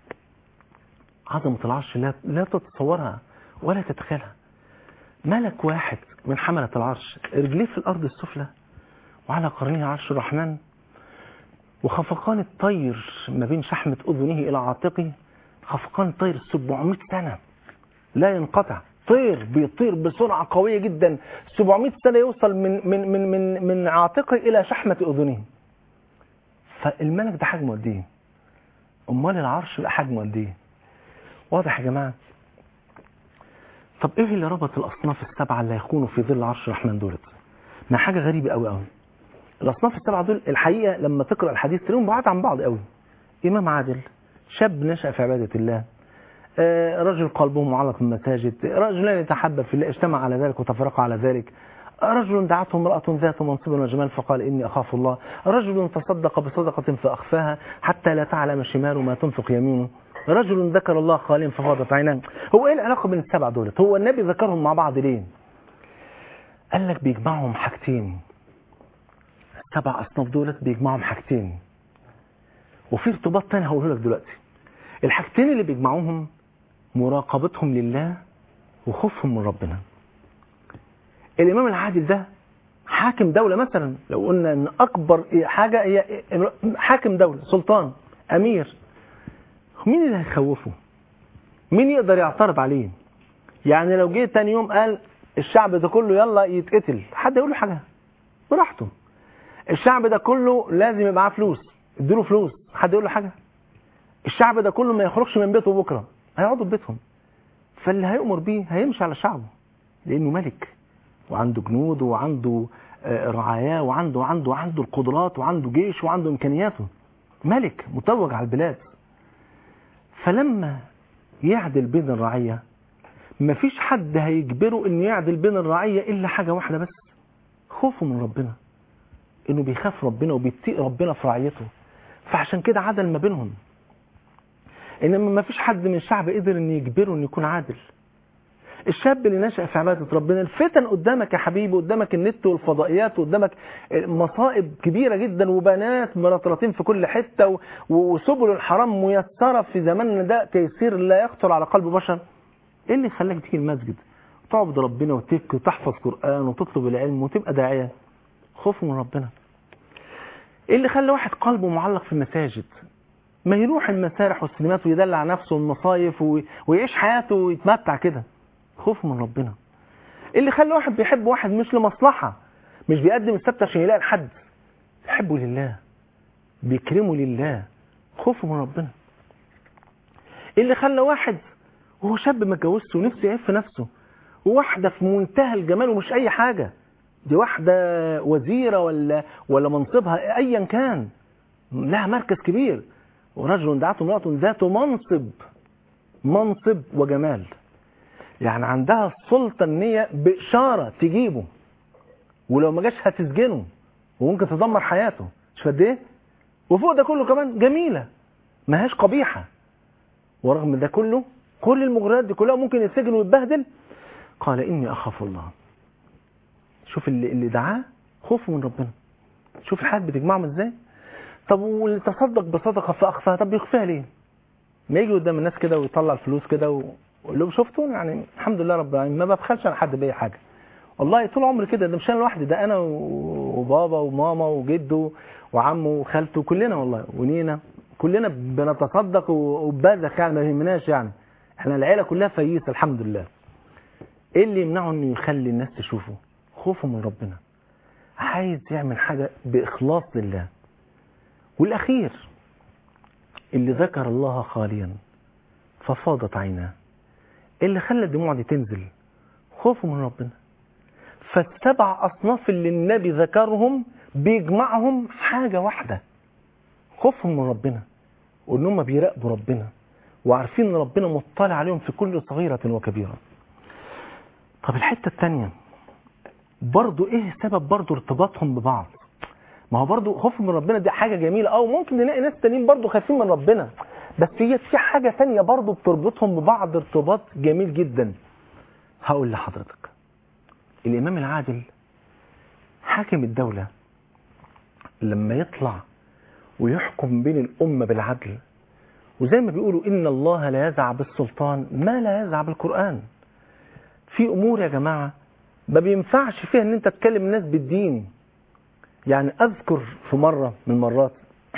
D: عظمة العرش لا تتصورها ولا تتخيلها. ملك واحد من حملة العرش رجليه في الأرض السفلى وعلى قرنه عرش الرحمن، وخفقان الطير ما بين شحمة أذنه إلى عاتقه خفقان الطير 700 سنة لا ينقطع. طير بيطير بسرعة قوية جدا 700 سنة يوصل من عاتقه إلى شحمة أذنه. فالملك ده حجمه قد ايه؟ امال العرش بقى حجمه قد ايه؟ واضح يا جماعه؟ طب ايه اللي ربط الاصناف السبعه اللي هيكونوا في ظل عرش الرحمن دولت؟ ما حاجه غريبه قوي قوي. الاصناف السبعه دول الحقيقه لما تقرا الحديث تلاقيهم بعاد عن بعض قوي. امام عادل، شاب نشأ في عباده الله، رجل قلبه معلق بالمساجد، رجلان يتحبب في الله اجتمع على ذلك وتفرقا على ذلك، رجل دعته امرأة ذات منصب وجمال فقال إني أخاف الله، رجل تصدق بصدقة فأخفاها حتى لا تعلم شماله ما تنفق يمينه، رجل ذكر الله خاليا ففاضت عيناه. هو إيه العلاقة بين السبع دولت؟ هو النبي ذكرهم مع بعض ليه؟ قال لك بيجمعهم حاجتين. السبع أصناف دولت بيجمعهم حاجتين، وفي ارتباط تاني هقوله لك دلوقتي. الحاجتين اللي بيجمعوهم مراقبتهم لله وخوفهم من ربنا. الإمام العادل ده حاكم دولة مثلا، لو قلنا ان اكبر حاجة هي حاكم دولة، سلطان، امير، مين اللي هيخوفه؟ مين يقدر يعترض عليه؟ يعني لو جه تاني يوم قال الشعب ده كله يلا يتقتل، حد يقول له حاجة؟ براحته. الشعب ده كله لازم يبقى معاه فلوس، اديله فلوس، حد يقول له حاجة؟ الشعب ده كله ما يخرجش من بيته بكرة، هيقعدوا في بيتهم. فاللي هيؤمر بيه هيمشي على شعبه، لانه ملك وعنده جنود وعنده رعاياه وعنده القدرات وعنده جيش وعنده امكانياته، ملك متوج على البلاد. فلما يعدل بين الرعية مفيش حد هيجبره انه يعدل بين الرعية الا حاجة واحدة بس، خوفه من ربنا، انه بيخاف ربنا وبيتقي ربنا في رعيته. فعشان كده عدل ما بينهم. انما مفيش حد من الشعب قدر ان يجبره انه يكون عادل. الشاب اللي نشأ في عبادة ربنا، الفتن قدامك يا حبيبي، قدامك النت والفضائيات، قدامك مصائب كبيرة جدا وبنات مرطرطين في كل حتة وسبل الحرام ميسرة في زماننا ده تيسير لا يخطر على قلب بشر. ايه اللي خلاك تيجي المسجد تعبد ربنا وتبكي وتحفظ قرآن وتطلب العلم وتبقى داعية؟ خوف من ربنا. ايه اللي خلى واحد قلبه معلق في المساجد ما يروح المسارح والسينمات ويدلع نفسه والمصايف ويعيش حياته ويتمتع كده؟ خوف من ربنا. اللي خلى واحد بيحب واحد مش لمصلحة، مش بيقدم السبت عشان يلاقي لحد، بيحبه لله، بيكرمه لله، خوفه من ربنا. اللي خلى واحد وهو شاب ما اتجوزش ونفسه يعيش في نفسه، وواحدة في منتهى الجمال ومش أي حاجة، دي واحدة وزيرة ولا منصبها أيا كان، لها مركز كبير، ورجل دعته امرأة ذات منصب وجمال، يعني عندها السلطة ان هي بإشارة تجيبه، ولو ما جاش هتسجنه وممكن تدمر حياته. مش قد ايه؟ وفوق ده كله كمان جميلة، ما هيش قبيحة، ورغم ده كله كل المغريات دي كلها ممكن يتسجن ويتبهدل. قال إني أخاف الله. شوف اللي دعاه خوفه من ربنا. شوف الحاجات بتجمعهم ازاي. طب واللي تصدق بصدقة فأخفاها، طب بيخفيها ليه؟ ما يجي قدام الناس كده ويطلع الفلوس كده وقول لهم شفتوا يعني الحمد لله رب العالمين ما ببخلش على حد بأي حاجة، والله طول عمري كده، ده مش انا لوحدي، ده انا وبابا وماما وجده وعمه وخالته كلنا والله ونينا كلنا بنتصدق وبذخ، يعني ما يهمناش، يعني احنا العيله كلها فييسه الحمد لله. ايه اللي يمنعه انه يخلي الناس تشوفه؟ خوفه من ربنا، عايز يعمل حاجه باخلاص لله. والاخير اللي ذكر الله خاليا ففاضت عيناه، اللي خلى الدموع دي تنزل خوفه من ربنا. فالسبع أصناف اللي النبي ذكرهم بيجمعهم حاجة واحدة، خوفهم من ربنا، وإنهم بيراقبوا ربنا وعارفين إن ربنا مطلع عليهم في كل صغيرة وكبيرة. طب الحتة الثانية برضو إيه سبب برضو ارتباطهم ببعض؟ ما هو برضو خوف من ربنا دي حاجة جميلة، او ممكن نلاقي ناس تانيين برضو خايفين من ربنا، بس هي في حاجة تانية برضو بتربطهم ببعض ارتباط جميل جدا. هقول لحضرتك، الامام العادل حاكم الدولة لما يطلع ويحكم بين الأمة بالعدل، وزي ما بيقولوا إن الله لا يزع بالسلطان ما لا يزع بالقرآن. في أمور يا جماعة ما بينفعش فيها إن أنت تكلم الناس بالدين. يعني أذكر في مرة من المرات،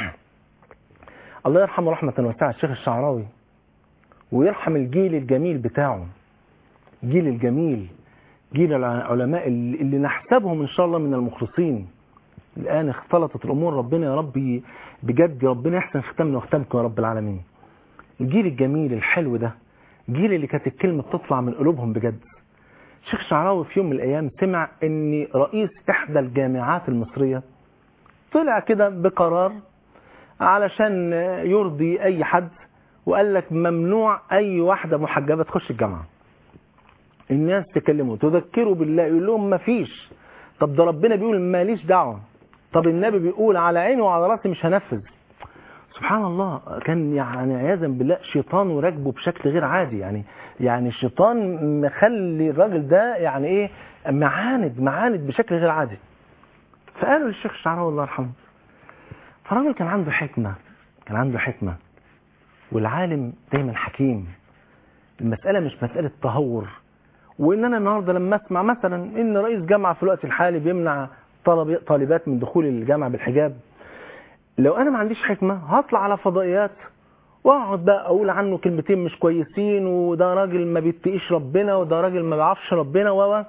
D: الله يرحمه رحمة واسعة الشيخ الشعراوي، ويرحم الجيل الجميل بتاعه، جيل الجميل، جيل العلماء اللي نحسبهم إن شاء الله من المخلصين. الآن اختلطت الأمور، ربنا يا ربي بجد ربنا يحسن ختامنا وختامكم يا رب العالمين. الجيل الجميل الحلو ده، جيل اللي كانت الكلمة بتطلع من قلوبهم بجد. الشيخ الشعراوي في يوم من الأيام سمع ان رئيس إحدى الجامعات المصرية طلع كده بقرار علشان يرضي أي حد، وقال لك ممنوع أي واحدة محجبة تخش الجامعة. الناس تكلموا تذكروا بالله، يقول لهم ما فيش. طب ده ربنا بيقول ماليش دعوة، طب النبي بيقول على عيني وعلى راسي مش هنفذ. سبحان الله، كان يعني عياذا بالله شيطان وراكبه بشكل غير عادي. يعني الشيطان مخلي الراجل ده يعني ايه معاند بشكل غير عادي. فقالوا للشيخ الشعراوي الله يرحمه، فالراجل كان عنده حكمة، والعالم دايما حكيم. المسألة مش مسألة تهور، وان انا النهارده لما اسمع مثلا ان رئيس جامعة في الوقت الحالي بيمنع طالبات من دخول الجامعة بالحجاب، لو انا ما عنديش حكمة هطلع على فضائيات واقعد بقى اقول عنه كلمتين مش كويسين، وده راجل ما بيتقيش ربنا، وده راجل ما بيعرفش ربنا،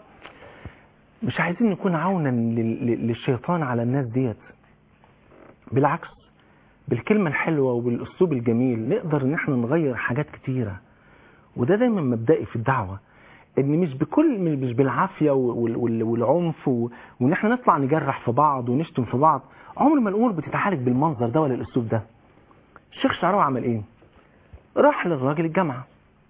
D: مش عايزين نكون عونا للشيطان على الناس ديت. بالعكس، بالكلمة الحلوة وبالاسلوب الجميل نقدر ان احنا نغير حاجات كتيرة. وده دايما مبدئي في الدعوة، ان مش بالعافية والعنف وان احنا نطلع نجرح في بعض ونشتم في بعض. عمر ما الامور بتتعالج بالمنظر ده ولا الاسلوب ده. الشيخ الشعراوي عمل ايه؟ راح للراجل الجامعة،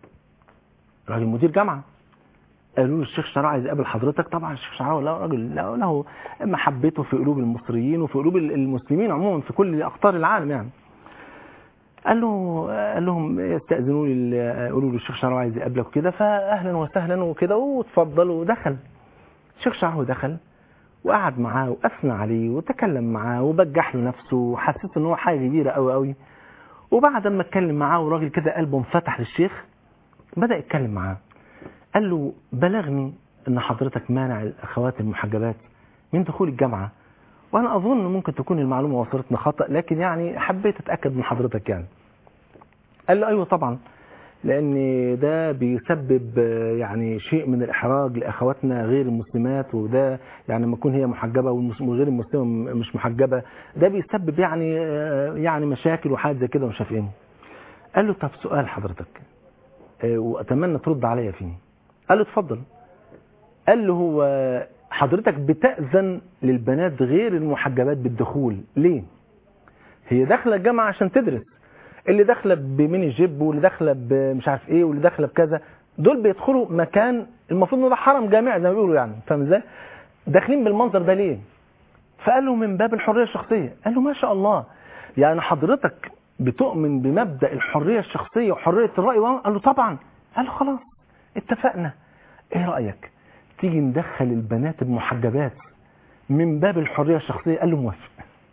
D: راجل مدير جامعة، قالوا له الشيخ الشعراوي عايز يقابل حضرتك. طبعا الشيخ الشعراوي راجل له محبته في قلوب المصريين وفي قلوب المسلمين عموما في كل اقطار العالم. يعني قال لهم استأذنوا لي، قولوا له الشيخ الشعراوي عايز يقابلك وكده. فاهلا وسهلا وكده، واتفضل. ودخل الشيخ الشعراوي، دخل وقعد معاه واثنى عليه وتكلم معاه وبجح له نفسه، وحسيت ان هو حاجه كبيره قوي قوي. وبعد ما اتكلم معاه وراجل كده قلبه انفتح للشيخ، بدأ يتكلم معاه. قال له بلغني ان حضرتك مانع الاخوات المحجبات من دخول الجامعة، وانا اظن ممكن تكون المعلومة وصلتنا خطأ، لكن يعني حبيت اتأكد من حضرتك. يعني قال له ايوه طبعا، لان ده بيسبب يعني شيء من الاحراج لاخواتنا غير المسلمات، وده يعني لما تكون هي محجبة وغير المسلمة مش محجبة، ده بيسبب يعني مشاكل وحاجات زي كده ومش عارف ايه. قال له طب سؤال حضرتك واتمنى ترد عليا فيه. قال له اتفضل. قال له هو حضرتك بتأذن للبنات غير المحجبات بالدخول ليه؟ هي داخله الجامعه عشان تدرس، اللي داخله بميني جيب واللي داخله بمش عارف ايه واللي داخله بكذا، دول بيدخلوا مكان المفروض انه ده حرم جامعي زي ما بيقولوا، يعني فاهم ازاي؟ داخلين بالمنظر ده ليه؟ فقال له من باب الحريه الشخصيه. قال له ما شاء الله، يعني حضرتك بتؤمن بمبدأ الحريه الشخصيه وحريه الراي؟ قال له طبعا. قال له خلاص اتفقنا، ايه رايك تيجي ندخل البنات المحجبات من باب الحريه الشخصيه؟ قال له موافق.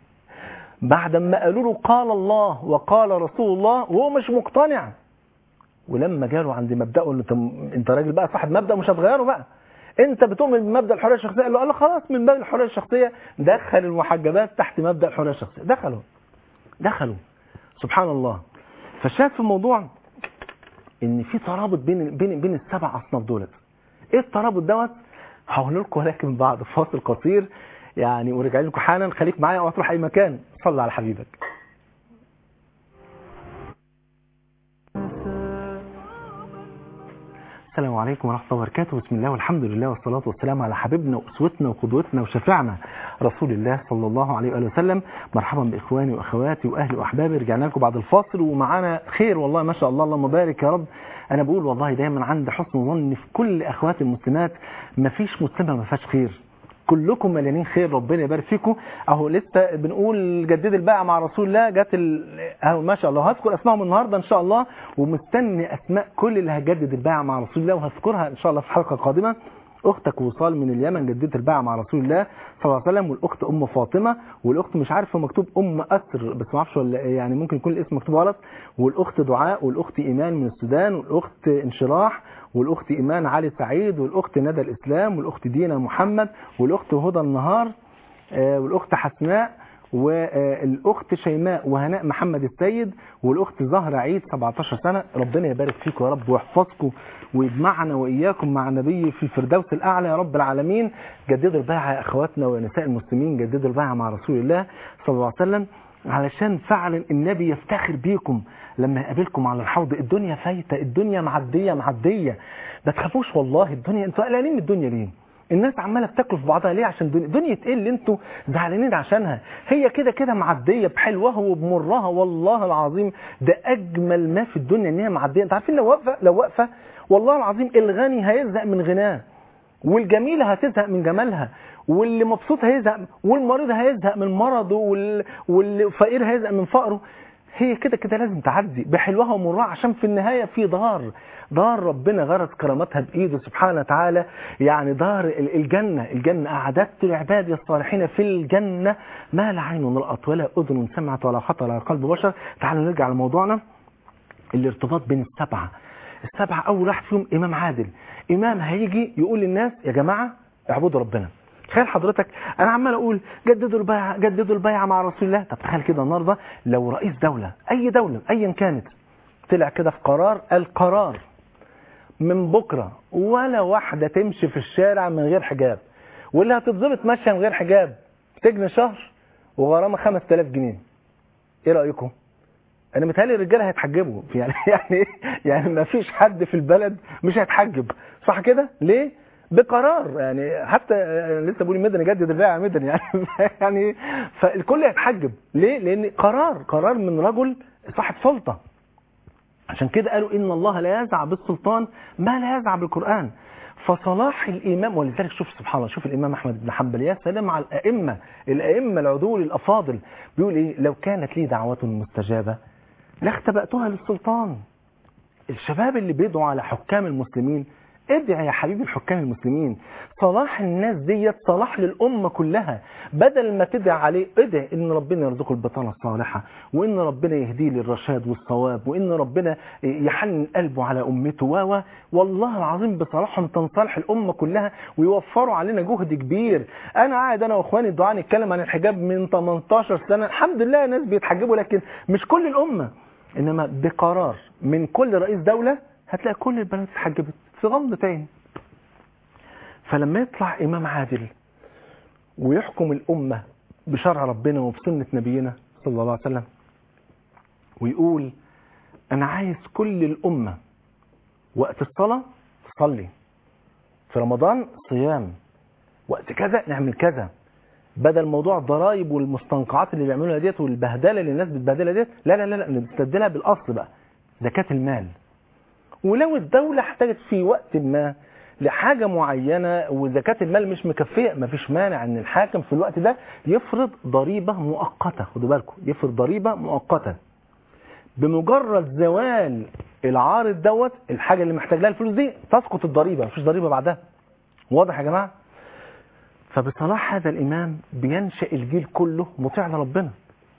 D: بعد ما قالوا له قال الله وقال رسول الله وهو مش مقتنع، ولما جاله عند مبدأه انت راجل بقى صاحب مبدأ مش هتغيره بقى، انت بتؤمن بمبدأ الحريه الشخصيه. قال له خلاص من باب الحريه الشخصيه دخل المحجبات تحت مبدأ الحريه الشخصيه. دخلوا سبحان الله. فالشاهد في الموضوع ان في ترابط بين السبع اصناف دولت. ايه الترابط دوت؟ هقول لكم ولكن بعد فاصل قصير يعني، ورجع لكم حالا. خليك معايا او تروح اي مكان، صلي على حبيبك. السلام عليكم ورحمة الله وبركاته. بسم الله والحمد لله والصلاة والسلام على حبيبنا وأسوتنا وقدوتنا وشفيعنا رسول الله صلى الله عليه وآله وسلم. مرحبا بإخواني وأخواتي وأهلي وأحبابي، رجعنا لكم بعد الفاصل ومعانا خير والله ما شاء الله، اللهم بارك يا رب. أنا بقول والله دايما عندي حسن ظن في كل أخواتي المسلمات، ما فيش مسلمة ما فيهاش خير، كلكم مليانين خير، ربنا يبارك فيكم. اهو لسه بنقول جدد البيعه مع رسول الله، جت اهو ما شاء الله. هذكر اسمائهم النهارده ان شاء الله، ومستني اسماء كل اللي هتجدد البيعه مع رسول الله، وهذكرها ان شاء الله في حلقه قادمه. اختك وصال من اليمن جددت البيعه مع رسول الله صلى الله عليه وسلم، والاخت ام فاطمه، والاخت مش عارف مكتوب ام اسر بس ما اعرفش ولا يعني ممكن يكون الاسم مكتوب غلط، والاخت دعاء، والاخت ايمان من السودان، والاخت انشراح، والاخت ايمان علي سعيد، والاخت ندى الاسلام، والاخت دينا محمد، والاخت هدى النهار، والاخت حسناء، والاخت شيماء وهناء محمد السيد، والاخت زهرة عيد 17 سنة. ربنا يبارك فيكم يا رب ويحفظكم ويجمعنا واياكم مع نبي في الفردوس الاعلى يا رب العالمين. جددوا البيعة يا اخواتنا ونساء المسلمين، جددوا البيعة مع رسول الله صلى الله عليه وسلم، علشان فعلا النبي يفتخر بيكم لما يقابلكم على الحوض. الدنيا فايتة، الدنيا معدية ما تخافوش والله. الدنيا انتوا قلقانين من الدنيا ليه؟ الناس عماله بتاكل في بعضها ليه؟ عشان دنيا ايه اللي انتوا زعلانين عشانها؟ هي كده كده معديه بحلوها وبمرها. والله العظيم ده اجمل ما في الدنيا ان هي معديه. انت عارفين لو واقفه والله العظيم الغني هيزهق من غناه، والجميله هتزهق من جمالها، واللي مبسوط هيزهق، والمريض هيزهق من مرضه، والفقير هيزهق من فقره. هي كده كده لازم تعدي بحلوها ومرها، عشان في النهاية في دار ربنا غرس كرامتها بإيده سبحانه وتعالى، يعني دار الجنة أعددت لعبادي الصالحين في الجنة ما لا عين رأت ولا أذن سمعت ولا خطر على قلب بشر. تعالوا نرجع لموضوعنا. الارتباط بين السبعة أول واحد فيهم إمام عادل، إمام هيجي يقول للناس يا جماعة اعبدوا ربنا. تخيل حضرتك انا عمال اقول جددوا البيعة مع رسول الله. طب تخيل كده النهارده لو رئيس دولة، اي دولة ايا كانت، طلع كده في القرار من بكرة ولا واحدة تمشي في الشارع من غير حجاب، واللي هتتظبط ماشية من غير حجاب سجن شهر وغرامة 5000 جنيه. ايه رأيكم؟ انا متهيألي الرجاله هيتحجبوا يعني ما فيش حد في البلد مش هيتحجب، صح كده؟ ليه؟ بقرار. يعني حتى لسه بقول مدني جدد البيعة مدني يعني فالكل هيتحجب. ليه؟ لان قرار من رجل صاحب سلطة. عشان كده قالوا ان الله لا يزع بالسلطان ما لا يزع بالقرآن. فصلاح الامام، ولذلك شوف سبحان الله، شوف الامام احمد بن حنبل، يا سلام على الائمه العدول الافاضل، بيقول ايه؟ لو كانت لي دعوة مستجابة لاختبأتها للسلطان. الشباب اللي بيدعوا على حكام المسلمين، ادعي يا حبيبي الحكام المسلمين. صلاح الناس ديت صلاح للأمة كلها. بدل ما تدعي عليه ادعي ان ربنا يرزقه البطانة الصالحة، وان ربنا يهديه للرشاد والصواب، وان ربنا يحنن قلبه على امته والله العظيم بصلاحهم تنصلح الأمة كلها ويوفروا علينا جهد كبير. انا قاعد انا واخواني الدعاء نتكلم عن الحجاب من 18 سنة، الحمد لله الناس بيتحجبوا، لكن مش كل الأمة. انما بقرار من كل رئيس دولة هتلاقي كل البنات اتحجبت في غمضة عين. فلما يطلع إمام عادل ويحكم الأمة بشرع ربنا وبسنة نبينا صلى الله عليه وسلم، ويقول أنا عايز كل الأمة وقت الصلاة تصلي، في رمضان صيام، وقت كذا نعمل كذا، بدل موضوع الضرائب والمستنقعات اللي بيعملوها ديت والبهدله اللي الناس بتبهدلها ديت، لا نستبدلها بالاصل بقى، زكاة المال. ولو الدولة احتاجت في وقت ما لحاجة معينة وزكاة المال مش مكفية، مفيش مانع ان الحاكم في الوقت ده يفرض ضريبة مؤقتة. خدوا بالكم، يفرض ضريبة مؤقتة. بمجرد زوال العارض دوت، الحاجة اللي محتاج لها الفلوس دي تسقط الضريبة، مفيش ضريبة بعدها. واضح يا جماعة؟ فبصلاح هذا الإمام بينشأ الجيل كله مطيع لربنا،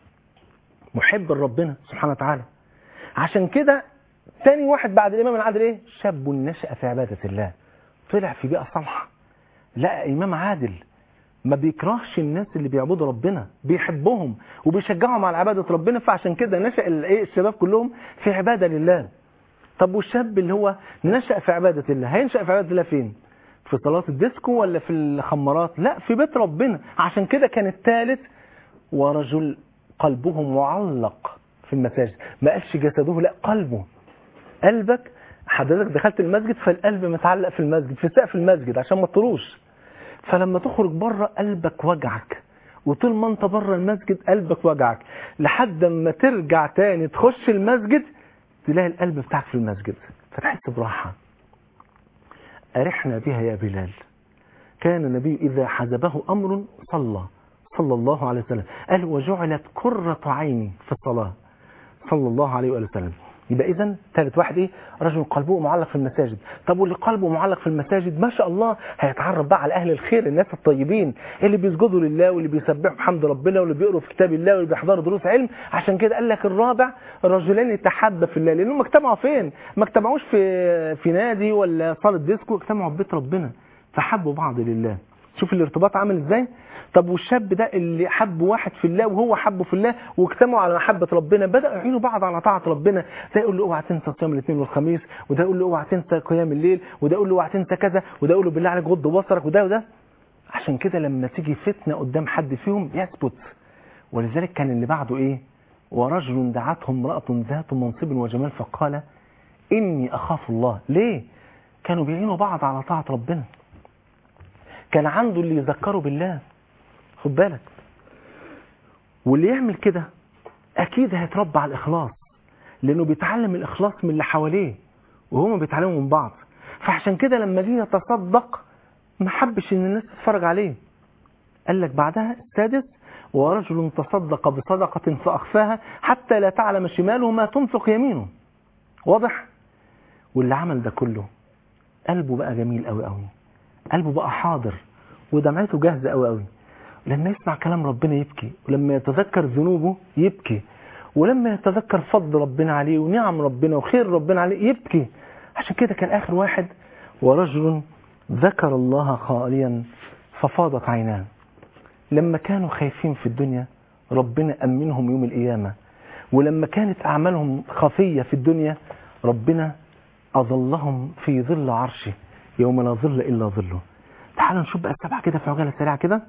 D: محب لربنا سبحانه وتعالى. عشان كده تاني واحد بعد الإمام العادل ايه؟ شاب نشأ في عبادة الله، طلع في بيئة صالحة، لا إمام عادل ما بيكرهش الناس اللي بيعبدوا ربنا، بيحبهم وبيشجعهم على عبادة ربنا. فعشان كده نشأ الشباب كلهم في عبادة لله. طب والشاب اللي هو نشأ في عبادة الله هينشأ في عبادة الله فين؟ في صلاة الديسكو ولا في الخمارات؟ لا، في بيت ربنا. عشان كده كان الثالث ورجل قلبه معلق في المساجد، ما قالش جسده، لا قلبه. قلبك حضرتك دخلت المسجد فالقلب متعلق في المسجد، في سقف المسجد عشان ما تطروش. فلما تخرج بره قلبك وجعك، وطول ما انت بره المسجد قلبك وجعك، لحد ما ترجع تاني تخش المسجد تلاقي القلب بتاعك في المسجد فتحس براحة. أرحنا بها يا بلال، كان النبي إذا حزبه أمر صلى الله عليه وسلم. قال وجعلت قرة عيني في الصلاة صلى الله عليه وسلم. يبقى إذن ثالث واحد إيه؟ رجل قلبه معلق في المساجد. طب واللي قلبه معلق في المساجد ما شاء الله هيتعرف بقى على أهل الخير، الناس الطيبين اللي بيسجدوا لله واللي بيسبحوا بحمد ربنا واللي بيقروا في كتاب الله واللي بيحضروا دروس علم. عشان كده قال لك الرابع رجلان تحابا في الله، لأنهم اجتمعوا فين؟ ما اجتمعوش في نادي ولا صالة ديسكو، اجتمعوا في بيت ربنا فحبوا بعض لله. شوف الارتباط عامل ازاي. طب والشاب ده اللي حب واحد في الله وهو حبه في الله واجتمعوا على محبة ربنا، بدأوا يعينوا بعض على طاعة ربنا. ده يقول له اوعى تنسى صيام الاثنين والخميس، وده يقول له اوعى تنسى قيام الليل، وده يقول له اوعى تنسى كذا، وده يقول له بالله عليك غض بصرك، وده. عشان كده لما تيجي فتنة قدام حد فيهم يثبت. ولذلك كان اللي بعده ايه؟ ورجل دعته امرأة ذات منصب وجمال فقال إني أخاف الله. ليه؟ كانوا بيعينوا بعض على طاعة ربنا. كان عنده اللي يذكره بالله. خد بالك، واللي يعمل كده اكيد هيتربى على الاخلاص، لانه بيتعلم الاخلاص من اللي حواليه وهم بيتعلموا من بعض. فعشان كده لما جه يتصدق ما حبش ان الناس تتفرج عليه. قال لك بعدها السادس ورجل تصدق بصدقة فأخفاها حتى لا تعلم شماله ما تنفق يمينه. واضح؟ واللي عمل ده كله قلبه بقى جميل قوي قوي، قلبه بقى حاضر ودمعته جاهزة قوي قوي. لما يسمع كلام ربنا يبكي، ولما يتذكر ذنوبه يبكي، ولما يتذكر فضل ربنا عليه ونعم ربنا وخير ربنا عليه يبكي. عشان كده كان آخر واحد ورجل ذكر الله خاليا ففاضت عيناه. لما كانوا خايفين في الدنيا ربنا أمنهم يوم القيامة، ولما كانت أعمالهم خفية في الدنيا ربنا أظلهم في ظل عرشه يوم لا ظل إلا ظله. تعالوا نشوف بقى السبعة كده في عجالة سريعة كده،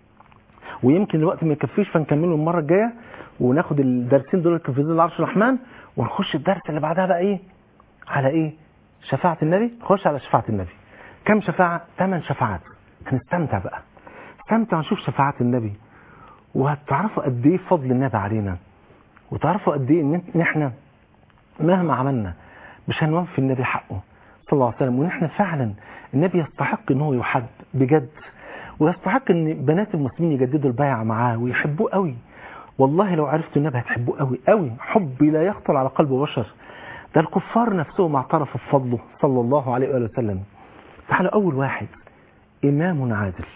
D: ويمكن الوقت ما يكفيش فنكمله المرة الجاية وناخد الدرسين دول في ظل عرش الرحمن، ونخش الدرس اللي بعدها بقى ايه؟ على ايه؟ شفاعة النبي. نخش على شفاعة النبي. كم شفاعة؟ 8 شفاعات. هنستمتع بقى، استمتع نشوف شفاعات النبي، وهتعرفوا قد ايه فضل النبي علينا، وتعرفوا قد ايه ان احنا مهما عملنا مش هنوفي النبي حقه صلى الله عليه وسلم، وان احنا فعلا النبي يستحق ان هو يحب بجد، ويستحق ان بنات المسلمين يجددوا البيعة معاه ويحبوه قوي. والله لو عرفتوا النبي هتحبوه قوي قوي، حب لا يخطر على قلب بشر. ده الكفار نفسهم اعترفوا بفضله صلى الله عليه وآله وسلم. تعالوا اول واحد امام عادل.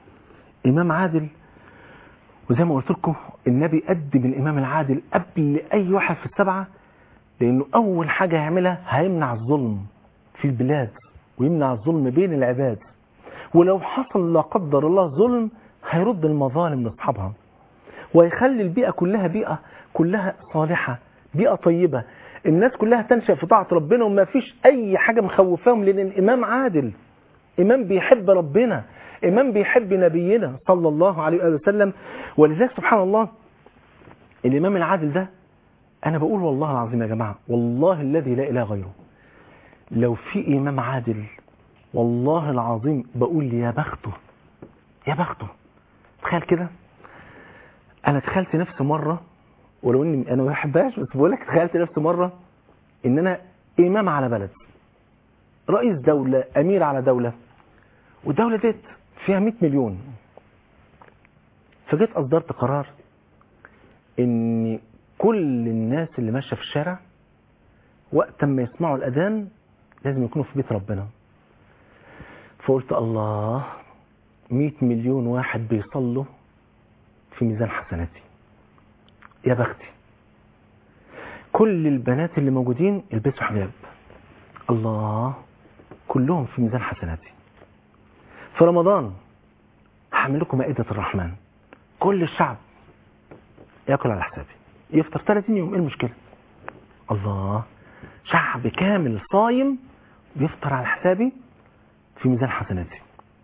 D: امام عادل، وزي ما قلت لكم النبي قدم الامام العادل قبل اي واحد في السبعة، لانه اول حاجة هيعملها هيمنع الظلم في البلاد ويمنع الظلم بين العباد، ولو حصل لا قدر الله ظلم هيرد المظالم لاصحابها، ويخلي البيئة كلها صالحة، بيئة طيبة، الناس كلها تنشأ في طاعة ربنا وما فيش أي حاجة مخوفاهم، لأن الإمام عادل، إمام بيحب ربنا، إمام بيحب نبينا صلى الله عليه وسلم. ولذلك سبحان الله الإمام العادل ده، أنا بقول والله العظيم يا جماعة، والله الذي لا إله غيره، لو في إمام عادل والله العظيم بقول يا بخته يا بخته. تخيل كده، أنا تخيلت نفسي مرة، ولو إني أنا ما بحبهاش بس بقول لك تخيلت نفسي مرة إن أنا إمام على بلد، رئيس دولة، أمير على دولة، والدولة ديت فيها 100 مليون. فجيت أصدرت قرار إن كل الناس اللي ماشية في الشارع وقت ما يسمعوا الأذان لازم يكونوا في بيت ربنا. فقلت الله، 100 مليون واحد بيصلوا في ميزان حسناتي، يا بختي. كل البنات اللي موجودين يلبسوا حجاب، الله، كلهم في ميزان حسناتي. في رمضان هعمل لكم مائدة الرحمن، كل الشعب ياكل على حسابي، يفطر 30 يوم، ايه المشكلة؟ الله، شعب كامل صايم بيفطر على حسابي في ميزان حسناتي.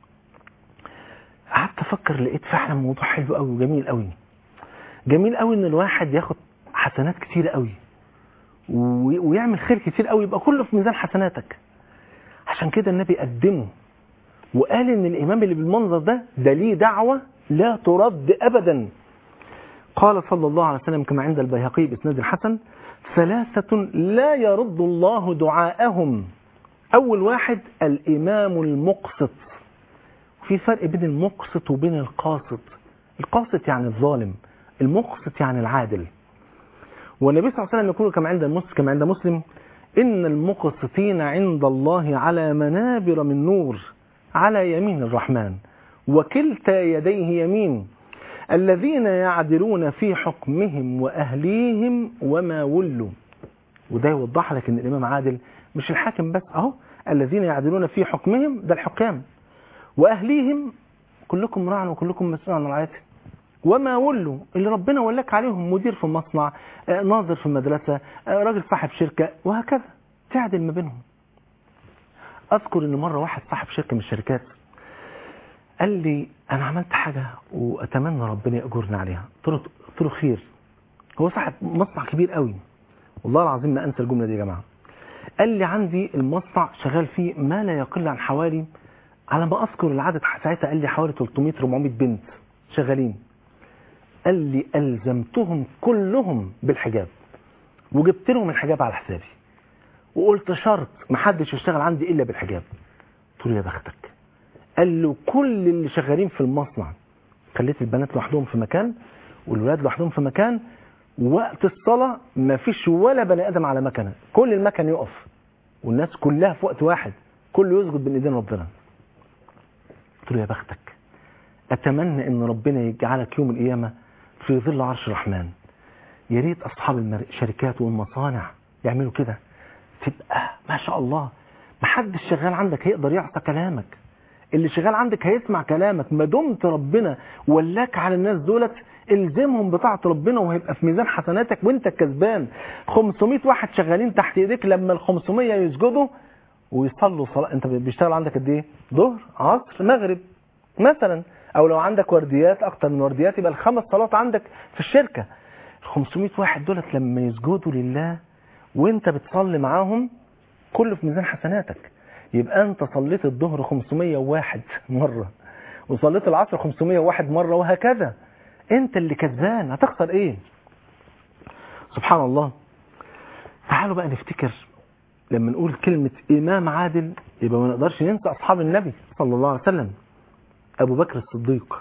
D: قعدت افكر، لقيت فعلا موضوع حلو قوي وجميل قوي. جميل قوي ان الواحد ياخد حسنات كتير قوي ويعمل خير كتير قوي، يبقى كله في ميزان حسناتك. عشان كده النبي قدمه وقال ان الامام اللي بالمنظر ده ليه دعوة لا ترد ابدا. قال صلى الله عليه وسلم كما عند البيهقي باسناد الحسن: 3 لا يرد الله دعاءهم. اول واحد الامام المقسط. في فرق بين المقسط وبين القاسط. القاسط يعني الظالم، المقسط يعني العادل. والنبي صلى الله عليه وسلم يقول كما عند مسلم إن المقسطين عند الله على منابر من نور على يمين الرحمن وكلتا يديه يمين الذين يعدلون في حكمهم وأهليهم وما ولوا. وده يوضح لك ان الإمام عادل مش الحاكم بس، اهو الذين يعدلون في حكمهم ده الحكام، وأهليهم كلكم راع وكلكم مسؤول عن رعايته، وما ولوا اللي ربنا ولاك عليهم، مدير في مصنع، ناظر في مدرسة، راجل صاحب شركة، وهكذا تعدل ما بينهم. أذكر ان مرة واحد صاحب شركة من الشركات قال لي أنا عملت حاجة وأتمنى ربنا يأجرني عليها. قلت له خير. هو صاحب مصنع كبير قوي، والله العظيم ما أنسى الجملة دي يا جماعة. قال لي عندي المصنع شغال فيه ما لا يقل عن حوالي، على ما أذكر العدد ساعتها قال لي حوالي 300-400 بنت شغالين. قال لي ألزمتهم كلهم بالحجاب وجبت لهم الحجاب على حسابي، وقلت شرط محدش يشتغل عندي إلا بالحجاب. قلت له يا بختك. قال له كل اللي شغالين في المصنع خليت البنات لوحدهم في مكان والولاد لوحدهم في مكان، وقت الصلاة ما فيش ولا بني آدم على مكنة، كل المكن يقف والناس كلها في وقت واحد كله يسجد بين ايدين ربنا. قلت له يا بختك، أتمنى ان ربنا يجعلك يوم القيامة في ظل عرش الرحمن. يا ريت أصحاب الشركات والمصانع يعملوا كده، تبقى ما شاء الله محدش شغال عندك هيقدر يعصى كلامك، اللي شغال عندك هيسمع كلامك. ما دمت ربنا ولاك على الناس دولت الزمهم بطاعة ربنا وهيبقى في ميزان حسناتك وانت الكسبان. 500 واحد شغالين تحت ايديك، لما ال 500 يسجدوا ويصلوا صلاة، انت بيشتغل عندك قد ايه؟ ظهر، عصر، مغرب مثلا، او لو عندك ورديات اكتر من ورديات يبقى ال5 صلوات عندك في الشركة. ال 500 واحد دولت لما يسجدوا لله وانت بتصلي معاهم كله في ميزان حسناتك. يبقى انت صليت الظهر 501 مرة وصليت العصر 501 مرة، وهكذا انت اللي كسبان، هتخسر ايه؟ سبحان الله. تعالوا بقى نفتكر لما نقول كلمة إمام عادل يبقى ما نقدرش ننسى أصحاب النبي صلى الله عليه وسلم. أبو بكر الصديق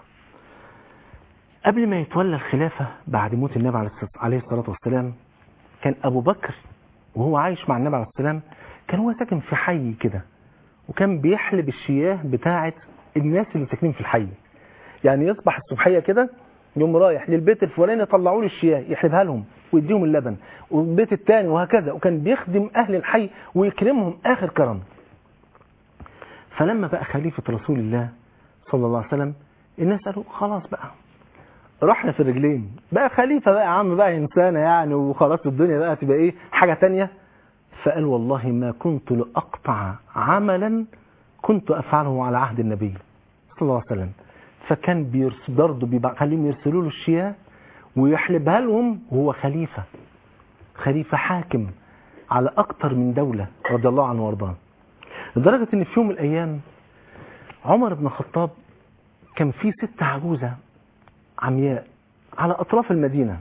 D: قبل ما يتولى الخلافة بعد موت النبي عليه الصلاة والسلام، كان أبو بكر وهو عايش مع النبي عليه الصلاة والسلام كان هو ساكن في حي كده، وكان بيحلب الشياه بتاعة الناس اللي ساكنين في الحي. يعني يصبح الصبحية كده يوم رايح للبيت الفلاني يطلعوا له الشياه يحلبها لهم ويديهم اللبن، والبيت الثاني وهكذا، وكان بيخدم أهل الحي ويكرمهم آخر كرم. فلما بقى خليفة رسول الله صلى الله عليه وسلم الناس قالوا خلاص بقى رحنا في الرجلين، بقى خليفة بقى يا عم بقى إنسانة يعني، وخلاص الدنيا بقى تبقى إيه حاجة تانية. فقال والله ما كنت لأقطع عملا كنت أفعله على عهد النبي صلى الله عليه وسلم. فكان برضه بيخليهم يرسلوا له الشياه ويحلبها لهم، وهو خليفة حاكم على أكتر من دولة رضي الله عنه وارضاه. لدرجة ان في يوم من الأيام عمر بن الخطاب كان في ست عجوزة عمياء على أطراف المدينة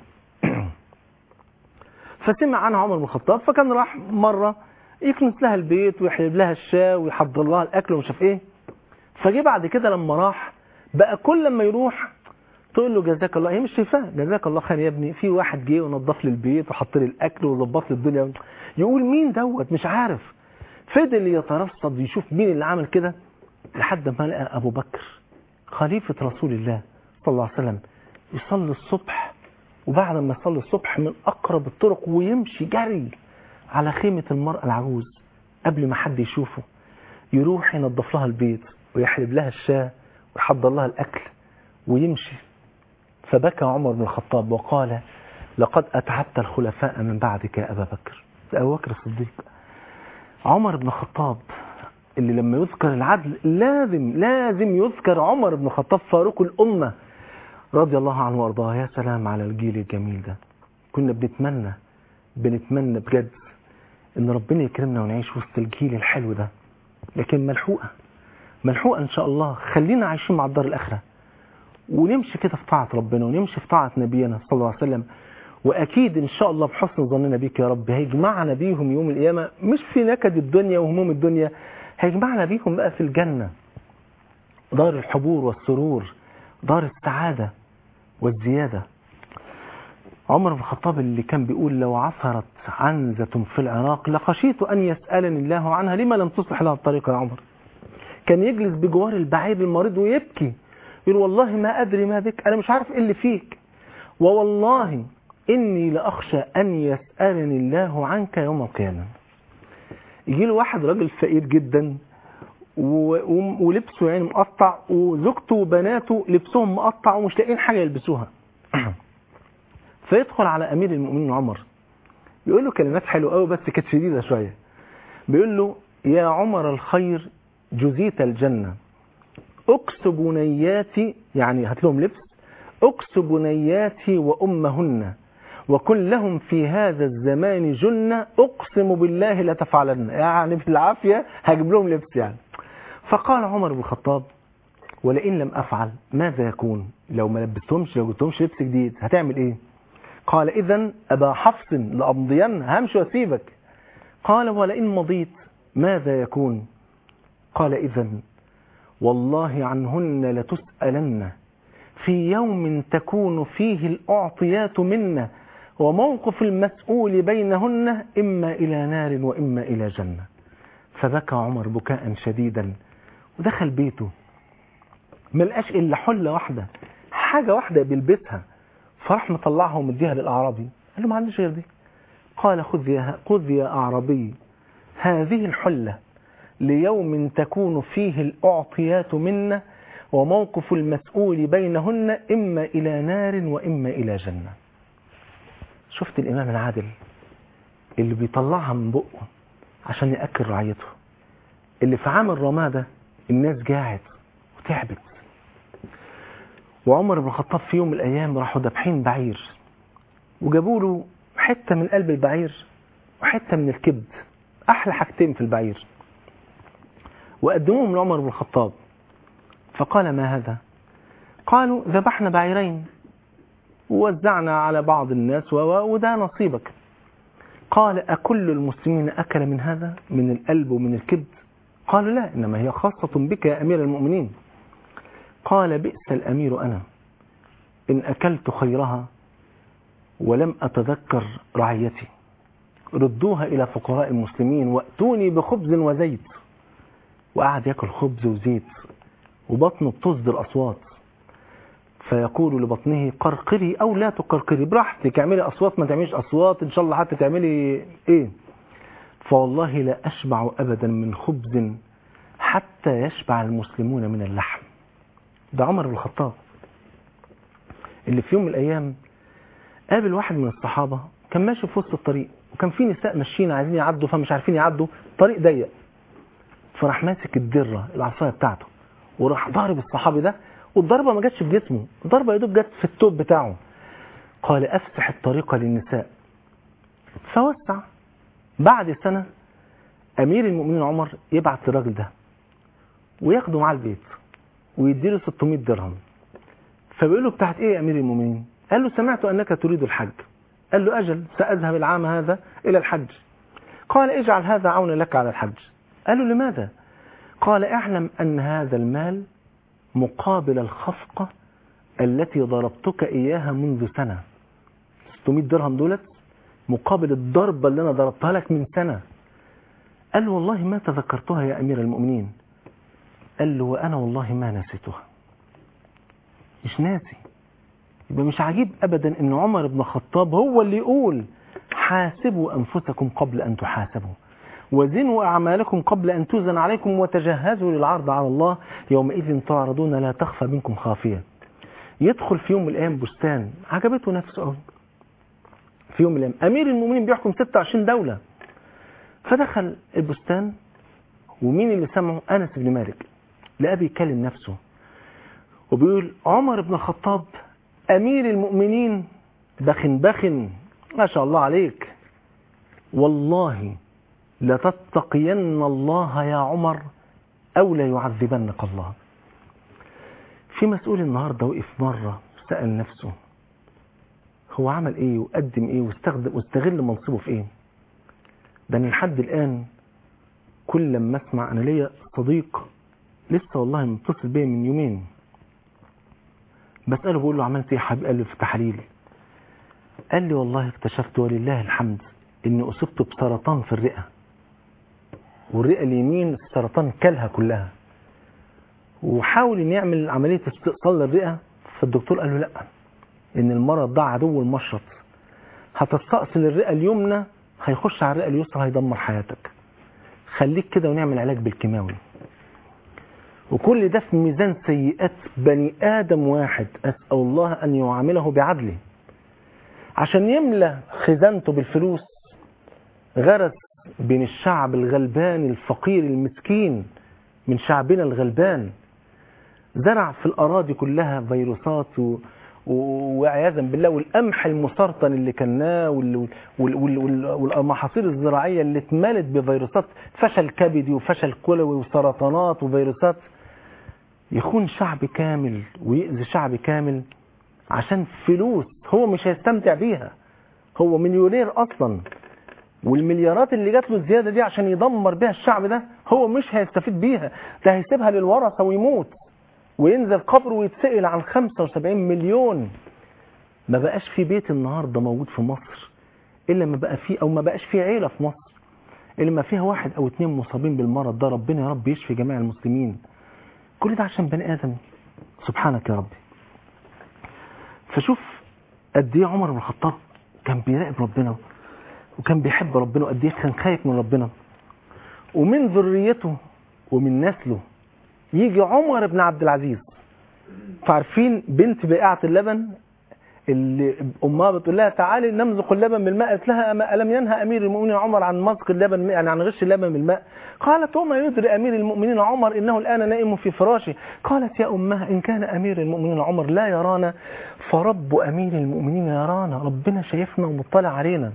D: فسمع عنها عمر بن الخطاب، فكان راح مرة يكنس لها البيت ويحلب لها الشاي ويحضر لها الأكل ومش عارف ايه. فجي بعد كده لما راح بقى كل لما يروح تقول له جزاك الله، هي مش شايفاه، جزاك الله خير يا ابني، في واحد جه ونظف لي البيت وحط لي الاكل وظبط لي الدنيا. يقول مين دوت مش عارف. فضل يترصد يشوف مين اللي عمل كده لحد ما لقى ابو بكر خليفة رسول الله صلى الله عليه وسلم يصلي الصبح، وبعد ما يصلي الصبح من اقرب الطرق ويمشي جري على خيمة المرأة العجوز قبل ما حد يشوفه، يروح ينظف لها البيت ويحلب لها الشاي ويحضر لها الاكل ويمشي. فبكى عمر بن الخطاب وقال لقد أتعبت الخلفاء من بعدك يا أبا بكر. أبو بكر الصديق. عمر بن الخطاب اللي لما يذكر العدل لازم يذكر عمر بن الخطاب فاروق الأمة رضي الله عنه وارضاه. يا سلام على الجيل الجميل ده. كنا بنتمنى بجد ان ربنا يكرمنا ونعيش وسط الجيل الحلو ده، لكن ملحوقة ان شاء الله. خلينا عايشين مع الدار الآخرة ونمشي كده في طاعة ربنا ونمشي في طاعة نبينا صلى الله عليه وسلم. وأكيد إن شاء الله بحسن ظننا بيك يا رب هيجمعنا بيهم يوم القيامة، مش في نكد الدنيا وهموم الدنيا، هيجمعنا بيهم بقى في الجنة. دار الحبور والسرور، دار السعادة والزيادة. عمر بن الخطاب اللي كان بيقول لو عثرت عنزة في العراق لخشيت أن يسألني الله عنها لما لم تصلح لها الطريق يا عمر. كان يجلس بجوار البعير المريض ويبكي، يقول والله ما أدري ما بك، أنا مش عارف إيه اللي فيك، ووالله إني لأخشى أن يسألني الله عنك يوم القيامة. يجي له واحد راجل فقير جدا ولبسه يعني مقطع، وزوجته وبناته لبسهم مقطع ومش لاقيين حاجة يلبسوها. فيدخل على أمير المؤمنين عمر، يقول له كلمات حلوة قوي بس كانت شديدة شوية. بيقول له يا عمر الخير جزيت الجنة، أكس بنياتي، يعني هات لهم لبس، أكس بنياتي وأمهن وكن لهم في هذا الزمان جنة أقسم بالله لا تفعلن، يعني في العافية هجيب لهم لبس يعني. فقال عمر بن الخطاب ولئن لم أفعل ماذا يكون؟ لو ما لبستهمش، لو جبتهمش لبس جديد هتعمل إيه؟ قال إذن أبا حفص لأمضين، همشي واسيبك. قال ولئن مضيت ماذا يكون؟ قال إذن والله عنهن لتسألن في يوم تكون فيه الأعطيات منا وموقف المسؤول بينهن إما إلى نار وإما إلى جنة. فبكى عمر بكاء شديدا ودخل بيته، ما لقاش إلا حلة واحدة، حاجة واحدة بيلبسها، فراح مطلعها ومديها للأعرابي، قال له ما عنديش غير دي. قال خذ يا أعرابي هذه الحلة ليوم تكون فيه الأعطيات منا وموقف المسؤول بينهن إما إلى نار وإما إلى جنة. شفت الإمام العادل اللي بيطلعها من بقه عشان يأكل رعيته، اللي في عام الرمادة الناس جاعت وتعبت، وعمر بن الخطاب في يوم من الأيام راحوا دبحين بعير وجابوا له حتة من قلب البعير وحتة من الكبد، أحلى حاجتين في البعير، وقدموهم لعمر بن الخطاب. فقال ما هذا؟ قالوا ذبحنا بعيرين ووزعنا على بعض الناس وده نصيبك. قال أكل المسلمين أكل من هذا، من القلب ومن الكبد؟ قالوا لا، إنما هي خاصة بك يا أمير المؤمنين. قال بئس الأمير أنا إن أكلت خيرها ولم أتذكر رعيتي، ردوها إلى فقراء المسلمين وأتوني بخبز وزيت. وقعد يأكل خبز وزيت وبطنه بتصدر أصوات، فيقول لبطنه قرقري أو لا تقرقري، براحتك اعملي أصوات ما تعمليش أصوات، إن شاء الله حتى تعملي إيه. فوالله لا أشبع أبدا من خبز حتى يشبع المسلمون من اللحم. ده عمر بن الخطاب اللي في يوم من الأيام قابل واحد من الصحابة كان ماشي في وسط الطريق، وكان في نساء ماشيين عايزين يعدوا فمش عارفين يعدوا، طريق ضيق، فراح ماسك الدرة العصاية بتاعته وراح ضارب الصحابي ده، والضربة ما جاتش في جسمه، الضربة يدوب جت في التوب بتاعه. قال أفسح الطريق للنساء، فوسع. بعد سنة أمير المؤمنين عمر يبعت الراجل ده وياخده معاه البيت ويديله 600 درهم. فبيقول له بتاعت ايه يا أمير المؤمنين؟ قال له سمعت أنك تريد الحج. قال له أجل، سأذهب العام هذا إلى الحج. قال اجعل هذا عونا لك على الحج. قال له لماذا؟ قال اعلم أن هذا المال مقابل الخفقة التي ضربتك إياها منذ سنة. 600 درهم دولت مقابل الضربة اللي أنا ضربتها لك من سنة. قال له والله ما تذكرتها يا أمير المؤمنين. قال له وأنا والله ما نسيتها، مش ناسي. يبقى مش عجيب أبدا أن عمر بن الخطاب هو اللي يقول حاسبوا أنفسكم قبل أن تحاسبوا وزنوا أعمالكم قبل أن توزن عليكم وتجهزوا للعرض على الله يومئذ تعرضون لا تخفى منكم خافية. يدخل في يوم من الأيام بستان عجبته نفسه قوي. في يوم من الأيام أمير المؤمنين بيحكم 26 دولة، فدخل البستان ومين اللي سمعه؟ أنس بن مالك. لقى بيكلم نفسه وبيقول عمر بن الخطاب أمير المؤمنين بخن ما شاء الله عليك، والله لتتقين الله يا عمر أو لا يعذبنك الله. في مسؤول النهاردة وقف مرة سأل نفسه هو عمل ايه وقدم ايه واستغل منصبه في ايه. ده أنا لحد الآن كل لما اسمع، أنا ليا صديق لسه والله متصل بيا من يومين، بسأله بقول له عملت ايه يا حبيبي؟ قال لي في تحاليل. قال لي والله اكتشفت ولله الحمد اني اصبت بسرطان في الرئة، والرئة اليمين السرطان كلها كلها، وحاول ان يعمل عملية استئصال للرئة، فالدكتور قال له لا، ان المرض ده عدو المشرط، هتستأصل الرئة اليمنى هيخش على الرئة اليسرى هيدمر حياتك، خليك كده ونعمل علاج بالكيماوي. وكل ده في ميزان سيئات بني آدم واحد أسأل الله أن يعامله بعدله. عشان يملى خزانته بالفلوس غرس بين الشعب الغلبان الفقير المسكين من شعبنا الغلبان، زرع في الأراضي كلها فيروسات وعياذا بالله، والقمح المسرطن اللي كناه والمحاصيل الزراعية اللي اتملت بفيروسات، فشل كبدي وفشل كلوي وسرطانات وفيروسات، يخون شعب كامل ويأذي شعب كامل عشان فلوس هو مش هيستمتع بيها. هو مليونير أصلا، والمليارات اللي جات له الزيادة دي عشان يدمر بيها الشعب ده هو مش هيستفيد بيها، ده هيسيبها للورثة ويموت وينزل قبره ويتسئل عن 75 مليون. ما بقاش في بيت النهاردة موجود في مصر إلا ما بقى فيه، أو ما بقاش فيه عيلة في مصر إلا ما فيها 1 أو 2 مصابين بالمرض ده. ربنا يا رب يشفي جميع المسلمين. كل ده عشان بني آدم، سبحانك يا ربي. فشوف قد ايه عمر بن الخطاب كان بيراقب ربنا وكان بيحب ربنا، وقد ايه كان خايف من ربنا. ومن ذريته ومن نسله يجي عمر بن عبد العزيز. فعارفين بنت بائعة اللبن اللي امها بتقول لها تعالي نمزق اللبن بالماء، قالت لها الم ينهى امير المؤمنين عمر عن مزق اللبن، يعني عن غش اللبن بالماء؟ قالت وما يدري امير المؤمنين عمر انه الان نائم في فراشه. قالت يا امها ان كان امير المؤمنين عمر لا يرانا فرب امير المؤمنين يرانا، ربنا شايفنا ومطلع علينا.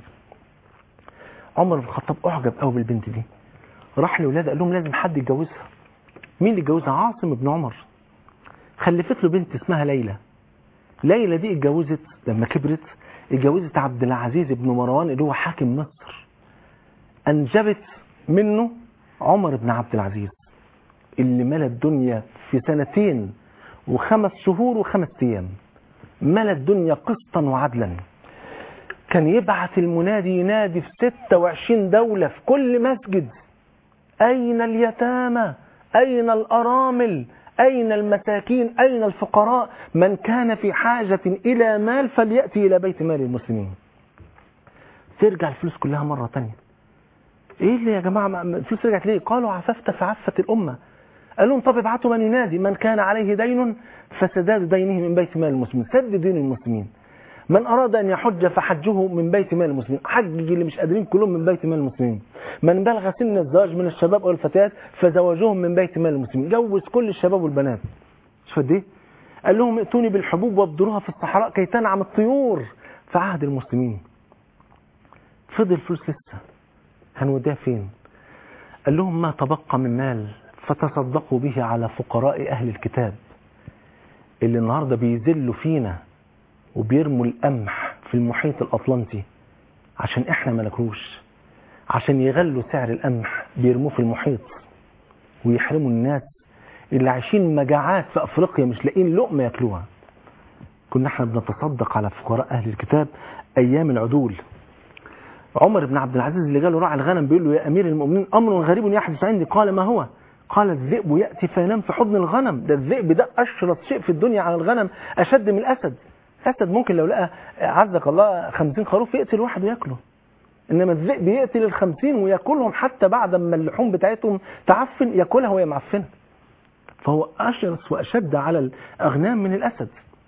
D: عمر بن الخطاب اعجب قوي بالبنت دي، راح لاولاده قال لهم لازم حد يتجوزها. مين اللي يتجوزها؟ عاصم بن عمر. خلفت له بنت اسمها ليلى. ليلى دي اتجوزت لما كبرت، اتجوزت عبد العزيز بن مروان اللي هو حاكم مصر. انجبت منه عمر بن عبد العزيز اللي ملى الدنيا في 2 و5 شهور و5 ايام، ملى الدنيا قسطا وعدلا. كان يبعث المنادي ينادي في 26 دولة في كل مسجد: أين اليتامى؟ أين الأرامل؟ أين المساكين؟ أين الفقراء؟ من كان في حاجة إلى مال فليأتي إلى بيت مال المسلمين. ترجع الفلوس كلها مرة تانية. إيه اللي يا جماعة الفلوس رجعت ليه؟ قالوا عففت فعفت الأمة. قال لهم طب ابعتوا من ينادي: من كان عليه دين فسداد دينه من بيت مال المسلمين. سد دين المسلمين. من أراد أن يحج فحجه من بيت مال المسلمين. حج اللي مش قادرين كلهم من بيت مال المسلمين. من بلغ سن الزواج من الشباب أو الفتيات فزواجهم من بيت مال المسلمين. جوز كل الشباب والبنات. مش فدي؟ قال لهم ائتوني بالحبوب وابدروها في الصحراء كي تنعم الطيور في عهد المسلمين. فضل فلوس لسه، هنوديها فين؟ قال لهم ما تبقى من مال فتصدقوا به على فقراء أهل الكتاب اللي النهاردة بيذلوا فينا وبيرموا القمح في المحيط الأطلنطي عشان احنا ما ناكلوش، عشان يغلوا سعر القمح بيرموه في المحيط ويحرموا الناس اللي عايشين مجاعات في أفريقيا مش لاقين لقمة ياكلوها. كنا احنا بنتصدق على فقراء أهل الكتاب أيام العدول. عمر بن عبد العزيز اللي جاله راعي الغنم بيقول له: يا أمير المؤمنين أمر غريب يحدث عندي. قال: ما هو؟ قال: الذئب يأتي فينام في حضن الغنم. ده الذئب ده أشرس شيء في الدنيا على الغنم، أشد من الأسد. الأسد ممكن لو لقى عزك الله 50 خروف يقتل واحد وياكله، إنما الذئب يقتل ال50 وياكلهم حتى بعد ما اللحوم بتاعتهم تعفن ياكلها وهي معفنة. فهو أشرس وأشد على الأغنام من الأسد.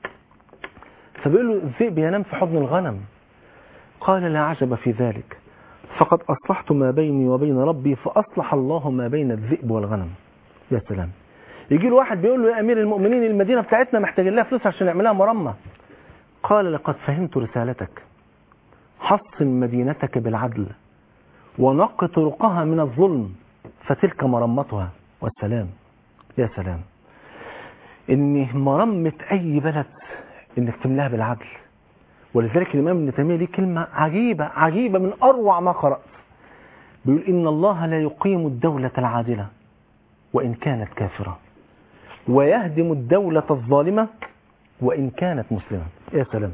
D: فبيقول له: الذئب ينام في حضن الغنم. قال: لا عجب في ذلك، فقد أصلحت ما بيني وبين ربي فأصلح الله ما بين الذئب والغنم. يا سلام. يجي له واحد بيقول له: يا أمير المؤمنين المدينة بتاعتنا محتاجين لها فلوس عشان نعملها مرمى. قال: لقد فهمت رسالتك، حصن مدينتك بالعدل ونق طرقها من الظلم فتلك مرمتها. والسلام. يا سلام. إن مرمة أي بلد إنك تملاها بالعدل. ولذلك الإمام ابن تيمية ليه كلمة عجيبة عجيبة من أروع ما قرأت. بيقول: إن الله لا يقيم الدولة العادلة وإن كانت كافرة. ويهدم الدولة الظالمة وإن كانت مسلمة. يا سلام.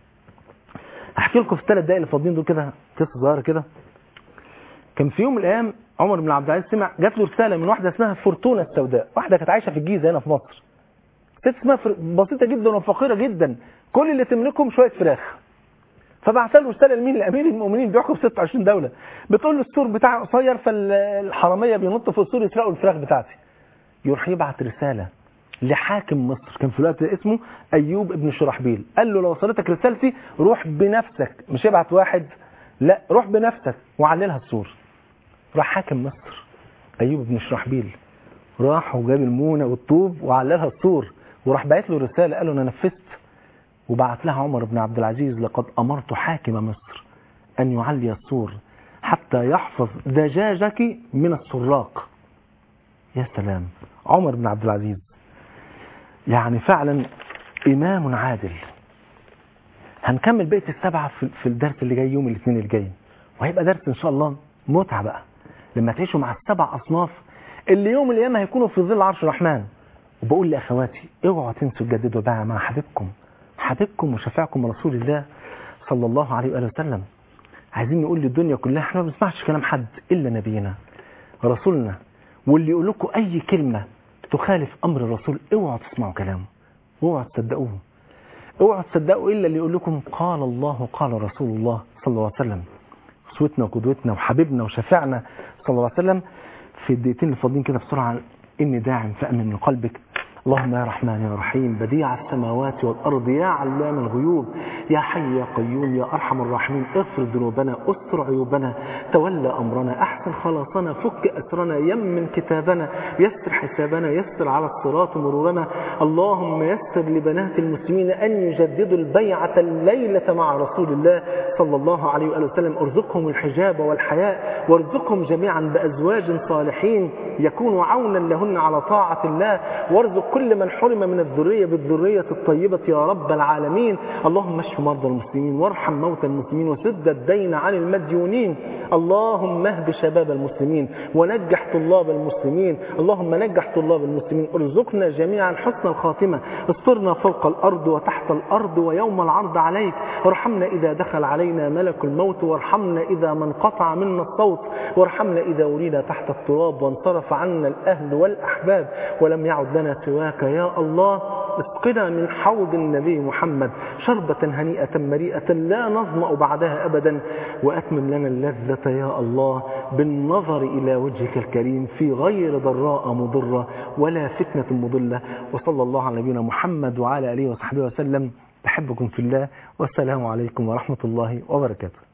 D: أحكي لكم في 3 دقائق اللي فاضلين دول كده قصة صغيرة كده. كان في يوم من الأيام عمر بن عبد العزيز سمع جات له رسالة من واحدة اسمها فرتونة السوداء، واحدة كانت عايشة في الجيزة هنا في مصر. ست اسمها بسيطة جدا وفقيرة جدا، كل اللي تملكهم شوية فراخ. فبعت له رسالة لمين؟ لأمير المؤمنين بيحكم 26 دولة، بتقول له السور بتاعي قصير فالحرامية بينطوا في السور يسرقوا الفراخ بتاعتي. يروح يبعت رسالة لحاكم مصر كان في الوقت اسمه أيوب ابن شرحبيل، قال له لو وصلتك رسالتي روح بنفسك، مش يبعت واحد، لا روح بنفسك وعللها السور. راح حاكم مصر أيوب ابن شرحبيل، راح وجاب المونة والطوب وعللها السور، وراح بعت له رسالة قال له أنا نفذت. وبعت لها عمر بن عبد العزيز لقد أمرت حاكم مصر أن يعلي السور حتى يحفظ دجاجك من السراق. يا سلام. عمر بن عبد العزيز يعني فعلا إمام عادل. هنكمل بقية السبعة في الدرس اللي جاي يوم الاثنين اللي جاي، وهيبقى درس إن شاء الله متعة بقى لما تعيشوا مع ال7 أصناف اللي يوم القيامة هيكونوا في ظل عرش الرحمن. وبقول لأخواتي اوعوا تنسوا تجددوا بقى مع حبيبكم وشفاعكم رسول الله صلى الله عليه وآله وسلم. عايزين نقول للدنيا كلها احنا ما بنسمعش كلام حد إلا نبينا رسولنا، واللي يقول لكم أي كلمة تخالف أمر الرسول اوعوا تسمعوا كلامه، اوعوا تصدقوه، اوعوا تصدقوا إلا اللي يقول لكم قال الله قال رسول الله صلى الله عليه وسلم، أسوتنا وقدوتنا وحبيبنا وشفاعنا صلى الله عليه وسلم. في الدقيقتين اللي فاضلين كده بسرعة إني داعم فأمن من قلبك. اللهم يا رحمن يا رحيم بديع السماوات والأرض يا علام الغيوب يا حي يا قيوم يا أرحم الراحمين، اغفر ذنوبنا استر عيوبنا تولى أمرنا أحسن خلاصنا فك أسرنا يمن كتابنا يسر حسابنا يسر على الصراط مرورنا. اللهم يسر لبنات المسلمين أن يجددوا البيعة الليلة مع رسول الله صلى الله عليه وآله وسلم، ارزقهم الحجاب والحياء وارزقهم جميعا بأزواج صالحين يكونوا عونا لهن على طاعة الله، وارزق كل من حرم من الذرية بالذرية الطيبة يا رب العالمين. اللهم اشف مرضى المسلمين وارحم موتى المسلمين وسد الدين عن المديونين. اللهم اهد شباب المسلمين ونجح طلاب المسلمين. اللهم نجح طلاب المسلمين. ارزقنا جميعا حسن الخاتمة. استرنا فوق الأرض وتحت الأرض ويوم العرض عليك. وارحمنا إذا دخل علينا ملك الموت، وارحمنا إذا من قطع منا الصوت، وارحمنا إذا ورينا تحت التراب وانصرف عنا الأهل والأحباب ولم يعد لنا سواك يا الله. اسقنا من حوض النبي محمد شربة هنيئة مريئة لا نظمأ بعدها أبدا، وأتمم لنا اللذة يا الله بالنظر إلى وجهك الكريم في غير ضراء مضرة ولا فتنة مضلة. وصلى الله على نبينا محمد وعلى آله وصحبه وسلم. بحبكم في الله والسلام عليكم ورحمة الله وبركاته.